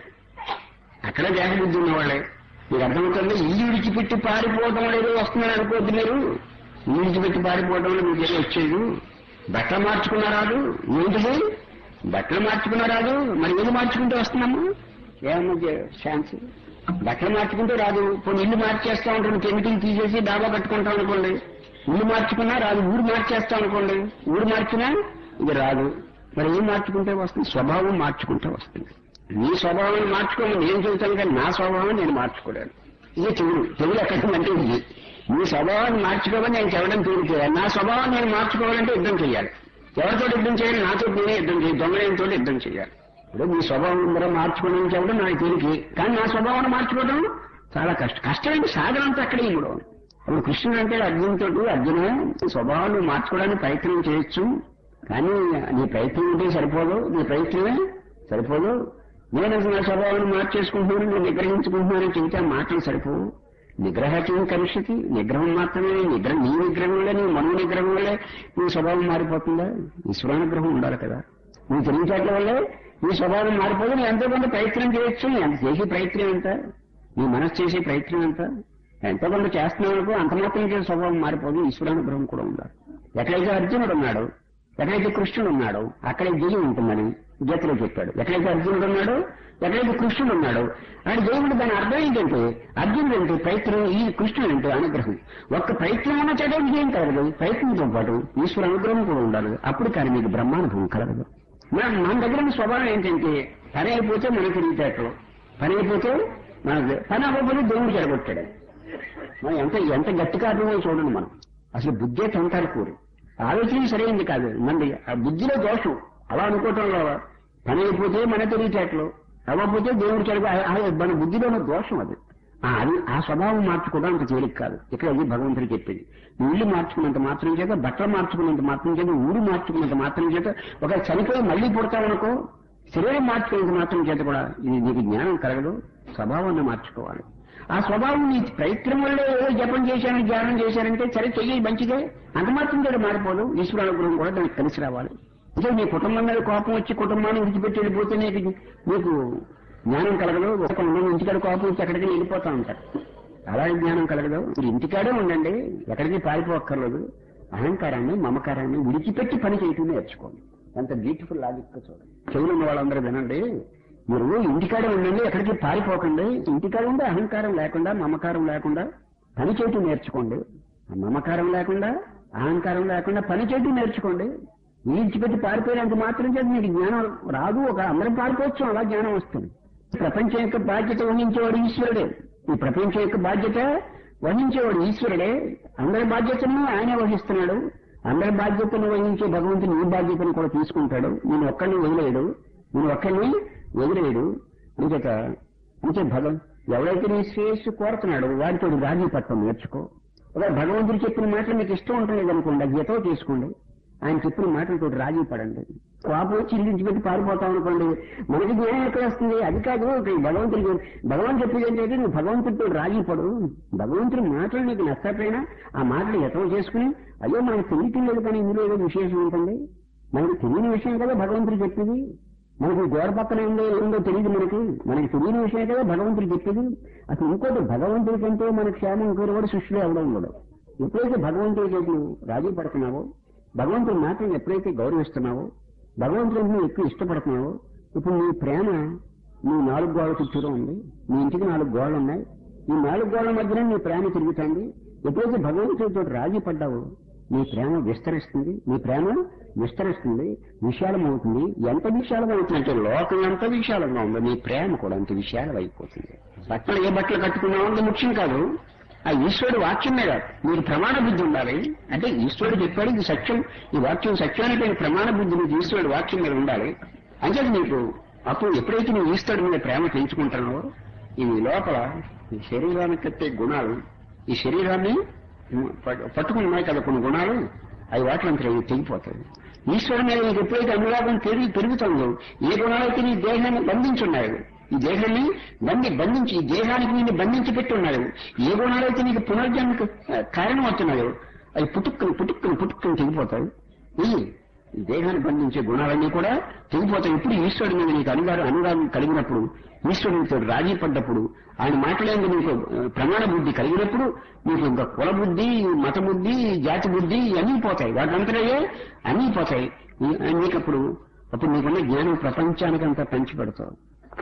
అక్కడ దేహబుద్ధి ఉన్నవాళ్ళే. మీకు అర్థమవుతుంది. ఇల్లు విడిచిపెట్టి పారిపోవడం ఏదో వస్తుందని అనుకోవద్దు మీరు. ఇల్లు విడిచిపెట్టి పారిపోవడంలో మీకు ఏదో వచ్చేది. బట్టలు మార్చుకున్నా రాదు. ఏంటిది? బట్టలు మార్చుకున్నా రాదు. మరి ఏది మార్చుకుంటే వస్తున్నాము? ఏమన్నా ఛాన్స్? బట్టలు మార్చుకుంటే రాదు. కొన్ని ఇల్లు మార్చేస్తా ఉంటుంది, కెమికల్ తీసేసి డాబా కట్టుకుంటాం అనుకోండి, ఇల్లు మార్చుకున్నా రాదు. ఊరు మార్చేస్తాం అనుకోండి, ఊరు మార్చినా ఇది రాదు. మరి ఏం మార్చుకుంటే వస్తుంది? స్వభావం మార్చుకుంటే వస్తుంది. నీ స్వభావాన్ని మార్చుకోమని నేను చెబుతాను, కానీ నా స్వభావం నేను మార్చుకోలేను. ఇది తెలుగు. తెలుగు ఎక్కడంటే ఇది. నీ స్వభావాన్ని మార్చుకోమని నేను చెప్పడం తీరుకోవాలి. నా స్వభావాన్ని నేను మార్చుకోవాలంటే యుద్ధం చేయాలి. ఎవరితో యుద్ధం చేయాలి? నాతో నేనే యుద్ధం చేయాలి. దొంగలతో యుద్ధం చేయాలి. ఇప్పుడు మీ స్వభావం ఉందరో మార్చుకోవడం చెప్పడం నాకు తెలియదు, కానీ నా స్వభావాన్ని మార్చుకోవడం చాలా కష్టం. కష్టమైంది సాధన అంతా అక్కడే కూడా. అప్పుడు కృష్ణుడు అంటే అర్జునుతో, అర్జున స్వభావాన్ని మార్చుకోవడానికి ప్రయత్నం చేయొచ్చు, కానీ నీ ప్రయత్నం ఉంటే సరిపోదు, నీ ప్రయత్నమే సరిపోదు. నేను నా స్వభావాన్ని మార్చేసుకుంటున్నాను, నేను నిగ్రహించుకుంటున్నానని చెబితే ఆ మాటలు సరిపోవు. నిగ్రహం కలుషితి, నిగ్రహం మాత్రమే. నిగ్రహం నీ నిగ్రహం వల్లే, నీ మనో నిగ్రహం వల్లే నీ స్వభావం మారిపోతుందా? ఈశ్వరానుగ్రహం ఉండాలి కదా. నువ్వు తెలియచేట్ల వల్లే నీ స్వభావం మారిపోదు. నువ్వు ఎంతో కొంత ప్రయత్నం చేయొచ్చు. ఎంత చేసే ప్రయత్నం ఎంత, నీ మనసు చేసే ప్రయత్నం ఎంత, ఎంతో కొంత చేస్తున్నావు అనుకో, అంత మాత్రం చేసే స్వభావం మారిపోదు. ఈశ్వరానుగ్రహం కూడా ఉండాలి. ఎక్కడైతే అర్జునుడు ఉన్నాడు, ఎక్కడైతే కృష్ణుడు ఉన్నాడు, అక్కడే జయం ఉంటుందని గీతలో చెప్పాడు. ఎక్కడైతే అర్జునుడు ఉన్నాడు, ఎక్కడైతే కృష్ణుడు ఉన్నాడు, అంటే దేవుడు దాని అర్థం ఏంటంటే అర్జునుడు అంటే ప్రయత్నం, ఈ కృష్ణుడు అంటే అనుగ్రహం. ఒక్క ప్రయత్నం ఉన్న చోట విజయం కలగదు. ప్రయత్నంతో పాటు ఈశ్వర అనుగ్రహం కూడా ఉండాలి. అప్పుడు కానీ మీకు బ్రహ్మానుభవం కలగదు. మన మన దగ్గర ఉన్న స్వభావం ఏంటంటే పని అయిపోతే మనకి తెలియటట్లు, పని అయిపోతే మనకు పని అవ్వకపోతే దేవుడు జరగొట్టాడు. మనం ఎంత ఎంత గట్టిగా అర్థమో చూడండి. మనం అసలు బుద్ధే తంటారు కూరి, ఆలోచన సరైనది కాదు. మంది ఆ బుద్ధిలో దోషం. అలా అనుకోవటంలో పని అయిపోతే మన తెలియటట్లు, అవ్వకపోతే దేవుడు చెడుగు, మన బుద్ధిలోని దోషం అది. అది ఆ స్వభావం మార్చుకోవడం అంత తేలిక కాదు. ఇక్కడ అది భగవంతుడు చెప్పేది. ఇల్లు మార్చుకున్నంత మాత్రం చేత, బట్టలు మార్చుకున్నంత మాత్రం చేత, ఊరు మార్చుకున్నంత మాత్రం చేత, ఒక చనిపోయి మళ్లీ పుడతామనుకో, శరీరం మార్చుకున్నంత మాత్రం చేత కూడా ఇది నీకు జ్ఞానం కలగదు. స్వభావాన్ని మార్చుకోవాలి. ఆ స్వభావం నీ ప్రయత్నం వల్లే ఏదో జపం చేశాను, ధ్యానం చేశానంటే సరే చెయ్యి మంచిదే, అంత మాత్రం చేత మారిపోదు. ఈశ్వర అనుగ్రహం కూడా దానికి కలిసి రావాలి. అంటే నీ కుటుంబం మీద కోపం వచ్చి కుటుంబాన్ని విడిచిపెట్టి వెళ్ళిపోతే నీకు నీకు జ్ఞానం కలగదు. ఒక ఇంటికాడ కోపం వచ్చి ఎక్కడికి వెళ్ళిపోతా ఉంటారు. అలాగే జ్ఞానం కలగదు. మీరు ఇంటికాడే ఉండండి, ఎక్కడికి పారిపోక్కర్లేదు. అహంకారాన్ని మమకారాన్ని విడిచిపెట్టి పని చేయటం నేర్చుకోండి. ఎంత బ్యూటిఫుల్ లాజిక్ చూడండి. చెవులు ఉన్న వాళ్ళందరూ వినండి. మీరు ఇంటికాడే ఉండండి, ఎక్కడికి పారిపోకండి. ఇంటికాడ ఉండి అహంకారం లేకుండా మమకారం లేకుండా పని చేయటం నేర్చుకోండి. మమకారం లేకుండా అహంకారం లేకుండా పని చేయటం నేర్చుకోండి. విడిచిపెట్టి పారిపోయినంత మాత్రం చేసి మీకు జ్ఞానం రాదు. ఒక అందరం పారిపోవచ్చు, అలా జ్ఞానం వస్తుంది. ప్రపంచం యొక్క బాధ్యత వహించేవాడు ఈశ్వరుడే. ఈ ప్రపంచం యొక్క బాధ్యత వహించేవాడు ఈశ్వరుడే. అందరి బాధ్యతను ఆయనే వహిస్తున్నాడు. అందరి బాధ్యతను వహించే భగవంతుని ఈ బాధ్యతను కూడా తీసుకుంటాడు. నేను ఒక్కడిని వదిలేయడు, నేను ఒక్కడిని వదిలేయడు. అంచేత అంటే భగవం ఎవరైతే నీ శ్రేయస్సు కోరుతున్నాడో వారితో రాజీ పట్టం నేర్చుకో. ఒక భగవంతుడు చెప్పిన మాటలు మీకు ఇష్టం ఉంటుంది అనుకోండి, అది ఎతో చేసుకోండి. ఆయన చెప్పిన మాటలతో రాజీ పడండి. కోపం వచ్చి ఇల్లు పెట్టి పారిపోతాం అనుకోండి, మనకి జ్ఞానం ఎక్కడ వస్తుంది? అది కాదు. భగవంతుడికి భగవాన్ చెప్పేది ఏంటంటే నువ్వు భగవంతుడితో రాజీ పడు. భగవంతుడి మాటలు నీకు నచ్చకపోయినా ఆ మాటలు ఎతో చేసుకుని, అయ్యో మనకు తెలియటం లేదు కానీ ఇందులో ఏదో విశేషం ఉంటుంది, మనకు తెలియని విషయం కదా భగవంతుడు చెప్పేది. మనకి గోడ పక్కన ఏందో ఏందో తెలియదు, మనకి మనకి తెలియని విషయం కదా భగవంతుడు చెప్పేది. అసలు ఇంకోటి భగవంతుడి కంటే మన క్షేమం కోరేవాడు సృష్టిలో ఎవడం కూడా. ఎప్పుడైతే భగవంతుడి చేతి రాజీ పడుతున్నావో, భగవంతుడి మాటలను ఎప్పుడైతే గౌరవిస్తున్నావో, భగవంతుడిని నువ్వు ఎక్కువ ఇష్టపడుతున్నావో, ఇప్పుడు నీ ప్రేమ నీ నాలుగు గోడల చుట్టూలో ఉంది. నీ ఇంటికి నాలుగు గోడలు ఉన్నాయి. ఈ నాలుగు గోడల మధ్యనే నీ ప్రేమ తిరుగుతుంది. ఎప్పుడైతే భగవంతుడితో రాజీ పడ్డావో నీ ప్రేమ విస్తరిస్తుంది. నీ ప్రేమ విస్తరిస్తుంది, విశాలం అవుతుంది. ఎంత విశాలం అవుతుందంటే లోకం ఎంత విశాలంగా ఉందో నీ ప్రేమ కూడా అంత విశాలం అయిపోతుంది. బట్టలు ఏ బట్టలు కట్టుకున్నావు అంటే ముఖ్యం కాదు, ఆ ఈశ్వరుడు వాక్యం మీద మీరు ప్రమాణ బుద్ధి ఉండాలి. అంటే ఈశ్వరుడు చెప్పాడు ఇది సత్యం, ఈ వాక్యం సత్యానికి ప్రమాణ బుద్ధి నీకు ఈశ్వరుడు వాక్యం మీద ఉండాలి. అంటే నీకు అప్పుడు ఎప్పుడైతే నువ్వు ఈశ్వరుడి మీద ప్రేమ పెంచుకుంటున్నావో, ఈ లోపల ఈ శరీరానికి కట్టే గుణాలు, ఈ శరీరాన్ని పట్టుకుని ఉన్నాయి కదా కొన్ని గుణాలు, అవి వాటిలంతా తెగిపోతాయి. ఈశ్వరుడు మీద నీకు ఎప్పుడైతే అనురాగం పెరిగి పెరుగుతుందో, ఏ గుణాలైతే నీ దేహాన్ని బంధించున్నాయో, ఈ దేహాన్ని బంధి బంధించి ఈ దేహానికి నేను బంధించి పెట్టి ఉన్నాడు, ఏ గుణాలైతే నీకు పునర్జన్మకు కారణం అవుతున్నాయో అవి పుట్టుక్కుని పుట్టుక్కుని పుట్టుక్కుని తెగిపోతాయి. ఈ దేహాన్ని బంధించే గుణాలన్నీ కూడా తెగిపోతాయి. ఇప్పుడు ఈశ్వరుడి మీద నీకు అనురాగం అనురాగం కలిగినప్పుడు, ఈశ్వరుడితో రాజీ పడ్డప్పుడు, ఆయన మాట్లాడేందుకు నీకు ప్రమాణ బుద్ధి కలిగినప్పుడు నీకు ఇంకా కుల బుద్ధి, మత బుద్ధి, జాతి బుద్ధి అన్నీ పోతాయి. వాటినంతరయ్యే అన్నీ పోతాయి. నీకప్పుడు అప్పుడు నీకున్న జ్ఞానం ప్రపంచానికి అంతా పంచి పెడతావు.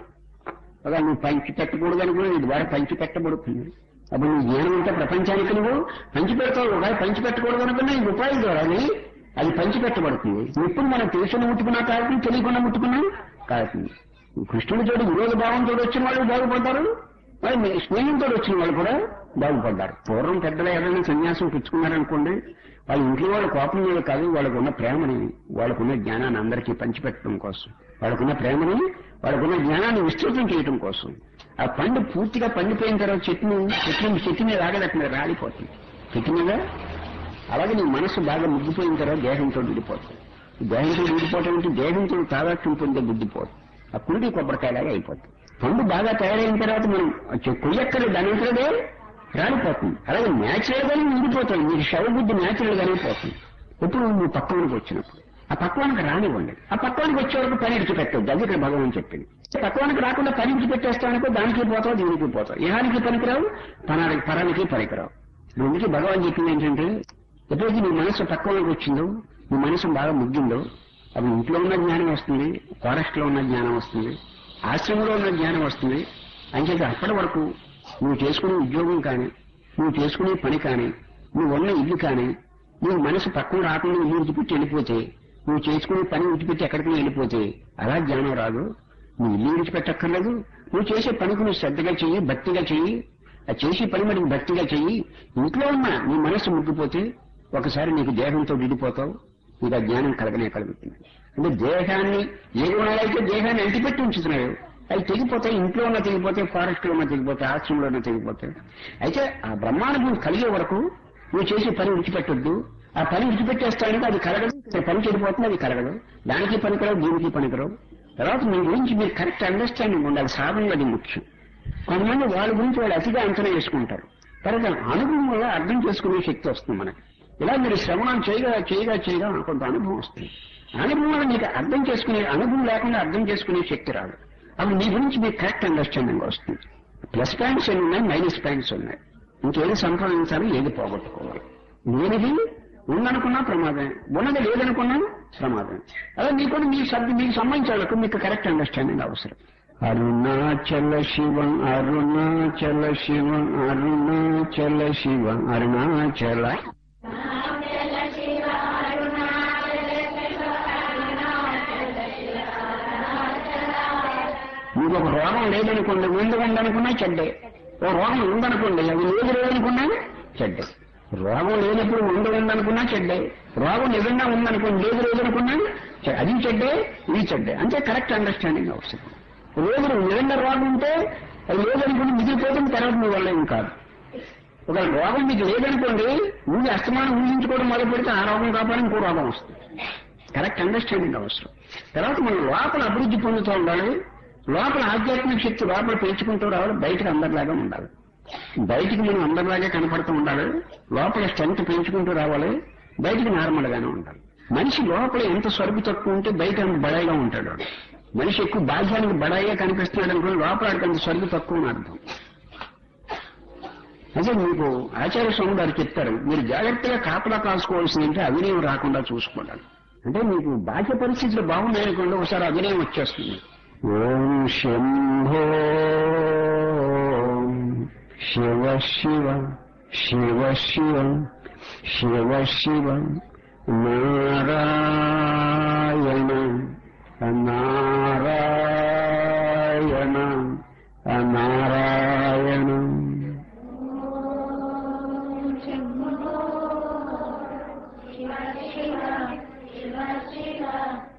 అలా నువ్వు పంచి పెట్టకూడదు అనుకుని నీ ద్వారా పంచి పెట్టబడుతుంది. అప్పుడు నీ జ్ఞానం అంతా ప్రపంచానికి నువ్వు పంచి పెడతావు. ఒకవేళ పంచి పెట్టకూడదు అనుకున్నా ఈ ఉపాయం ద్వారా అది పంచి పెట్టబడుతుంది. ఇప్పుడు మనం తెలుసుని ముట్టుకున్నా కాదు, తెలియకుండా ముట్టుకున్నా కాదు. కృష్ణుడి చోటు విరోధ భావంతో వచ్చిన వాళ్ళు బాగుపడ్డారు, మరి స్నేహంతో వచ్చిన వాళ్ళు కూడా బాగుపడ్డారు. పూర్వం పెద్దలు ఎవరైనా సన్యాసం పుచ్చుకున్నారనుకోండి, వాళ్ళ ఇంట్లో వాళ్ళ కోపం మీద కాదు, వాళ్ళకున్న ప్రేమని, వాళ్ళకున్న జ్ఞానాన్ని అందరికీ పంచిపెట్టడం కోసం, వాళ్ళకున్న ప్రేమని, వాళ్ళకున్న జ్ఞానాన్ని విస్తృతం చేయడం కోసం. ఆ పండు పూర్తిగా పండిపోయిన తర్వాత చెట్టుని చెట్టు చెట్టు మీద ఆగలేకుండా రాలిపోతుంది చెట్టు మీద. అలాగే నీ మనసు బాగా ముగ్గిపోయిన తర్వాత దేహంతో విడిపోతుంది. దేహంతో విడిపోవటం అంటే దేహంతో తాదాత్యం పొందే బుద్ధిపోతుంది. ఆ కుండి కొబ్బరికాయలాగా అయిపోతుంది. పండు బాగా తయారైన తర్వాత మనం కొయ్యక్కర్లేదు, దాని అంతదే రాలిపోతుంది. అలాగే న్యాచురల్ గానే ఉండిపోతుంది. మీరు శవబుద్ధి న్యాచురల్ గానే పోతుంది. ఎప్పుడు నువ్వు పక్వానికి వచ్చినప్పుడు ఆ పక్వానికి రానివ్వండి. ఆ పక్వానికి వచ్చే వరకు పని విడిచిపెట్టద్దు. అది ఇక్కడ భగవాన్ చెప్పింది. పక్వానికి రాకుండా పని విడిచిపెట్టేస్తానుకో దానికి పోతావు, దీనికి పోతావు. ఇహానికి పనికిరావు, పనానికి పరానికి పనికిరావు. అందుకే భగవాన్ చెప్పింది ఏంటంటే, ఎప్పుడైతే నీ మనసు పక్వానికి వచ్చిందో, నీ మనసు బాగా ముగ్గిందో, అది ఇంట్లో ఉన్న జ్ఞానం వస్తుంది, ఫారెస్ట్ లో ఉన్న జ్ఞానం వస్తుంది, ఆశ్రమంలో ఉన్న జ్ఞానం వస్తుంది. అంచేత అప్పటి వరకు నువ్వు చేసుకునే ఉద్యోగం కానీ, నువ్వు చేసుకునే పని కానీ, నువ్వు ఉన్న ఇల్లు కానీ, నువ్వు మనసు పక్కన రాకుండా ఇల్లు విడిచిపెట్టి వెళ్ళిపోతే, నువ్వు చేసుకునే పని విడిచిపెట్టి ఎక్కడికి వెళ్ళిపోతే అలా జ్ఞానం రాదు. నువ్వు ఇల్లు విడిచిపెట్టక్కర్లేదు. నువ్వు చేసే పనికి నువ్వు శ్రద్ధగా చెయ్యి, భక్తిగా చెయ్యి. ఆ చేసే పని మటుకు భక్తిగా చెయ్యి. ఇంట్లో ఉన్న నీ మనసు ముగ్గిపోతే ఒకసారి నీకు దేహంతో విడిపోతావు. నీకు ఆ జ్ఞానం కలగనే కలుగుతుంది. అంటే దేహాన్ని ఏ గుణాలైతే దేహాన్ని అంటిపెట్టి ఉంచుతున్నాయో అవి తెగిపోతాయి. ఇంట్లో ఉన్న తెగిపోతాయి, ఫారెస్ట్ లో ఉన్న తెగిపోతాయి, ఆశ్రమంలో ఉన్న తెగిపోతాయి. అయితే ఆ బ్రహ్మానుభవం కలిగే వరకు నువ్వు చేసే పని విడిచిపెట్టొద్దు. ఆ పని విడిచిపెట్టేస్తానికి అది కలగదు. పని చెడిపోతుంది, అది కలగదు. దానికి పనికిరావు, దీనికి పనికిరావు. తర్వాత మీ గురించి మీరు కరెక్ట్ అండర్స్టాండింగ్ ఉండాలి. సాధనలో అది ముఖ్యం. కొంతమంది వాళ్ళ గురించి వాళ్ళు అతిగా అంచనా వేసుకుంటారు. తర్వాత అనుభవం వల్ల అర్థం చేసుకునే శక్తి వస్తుంది మనకి. ఇలా మీరు శ్రవణం చేయగా చేయగా చేయగా కొంత అనుభవం వస్తుంది. అనుభవం వల్ల మీకు అర్థం చేసుకునే అనుభవం లేకుండా అర్థం చేసుకునే శక్తి రాదు. అప్పుడు మీ గురించి మీకు కరెక్ట్ అండర్స్టాండింగ్ వస్తుంది. ప్లస్ పాయింట్స్ ఎన్ని ఉన్నాయి, మైనస్ పాయింట్స్ ఉన్నాయి. ఇంకేది సంపాదించాలి, ఏది పోగొట్టుకోవాలి. లేనిది ఉందనుకున్నా ప్రమాదం, ఉన్నది లేదనుకున్నా ప్రమాదం. అలా మీకు మీ శబ్దం మీకు సంబంధించేందుకు మీకు కరెక్ట్ అండర్స్టాండింగ్ అవసరం. అరుణాచల శివ అరుణాచల శివ అరుణాచల శివ అరుణాచల. మీకు ఒక రోగం లేదనుకోండి, ముందు ఉందనుకున్నా చెడ్డే. ఓ రోగం ఉందనుకోండి, అది లేదు లేదనుకున్నా చెడ్డే. రోగం లేనప్పుడు ముందు ఉందనుకున్నా చెడ్డే. రోగం నిజంగా ఉందనుకోండి, లేదు లేదనుకున్నా అది చెడ్డే, ఇది చెడ్డే. అంటే కరెక్ట్ అండర్స్టాండింగ్ అవసరం. లేదు నిజంగా రోగం ఉంటే అది లేదనుకుని మిగిలిపోతుంది, తర్వాత మీ వల్ల ఏం కాదు. ఒక రోగం మీకు లేదనుకోండి, ముందు అస్తమానం ఊహించుకోవడం మొదలు పెడితే ఆ రోగం కాపాడి ఇంకో రోగం వస్తుంది. కరెక్ట్ అండర్స్టాండింగ్ అవసరం. తర్వాత మనం లోపల అభివృద్ధి పొందుతూ ఉండాలి. లోపల ఆధ్యాత్మిక శక్తి లోపల పెంచుకుంటూ రావాలి. బయటకు అందరిలాగా ఉండాలి. బయటికి మనం అందరిలాగే కనపడుతూ ఉండాలి. లోపల స్ట్రెంత్ పెంచుకుంటూ రావాలి. బయటికి నార్మల్ గానే ఉండాలి. మనిషి లోపల ఎంత సరుకు తక్కువ ఉంటే బయట అంత బడాయిగా ఉంటాడు. మనిషి ఎక్కువ బాహ్యానికి బడాయిగా కనిపిస్తున్నాడు అనుకుని లోపల అంత సరుకు తక్కువ అని అర్థం. అదే మీకు ఆచార్య స్వామి గారు చెప్తారు, మీరు జాగ్రత్తగా కాపలా కాసుకోవాల్సిందంటే అవినయం రాకుండా చూసుకోవాలి. అంటే మీకు బాహ్య పరిస్థితులు బాగున్నాయనుకోండి, ఒకసారి అవినయం వచ్చేస్తుంది. ఓం శంభో శివ శివ శివ శివ శివ శివ నారాయణ నారాయణ నారాయణ. శివ శివ శివ శివ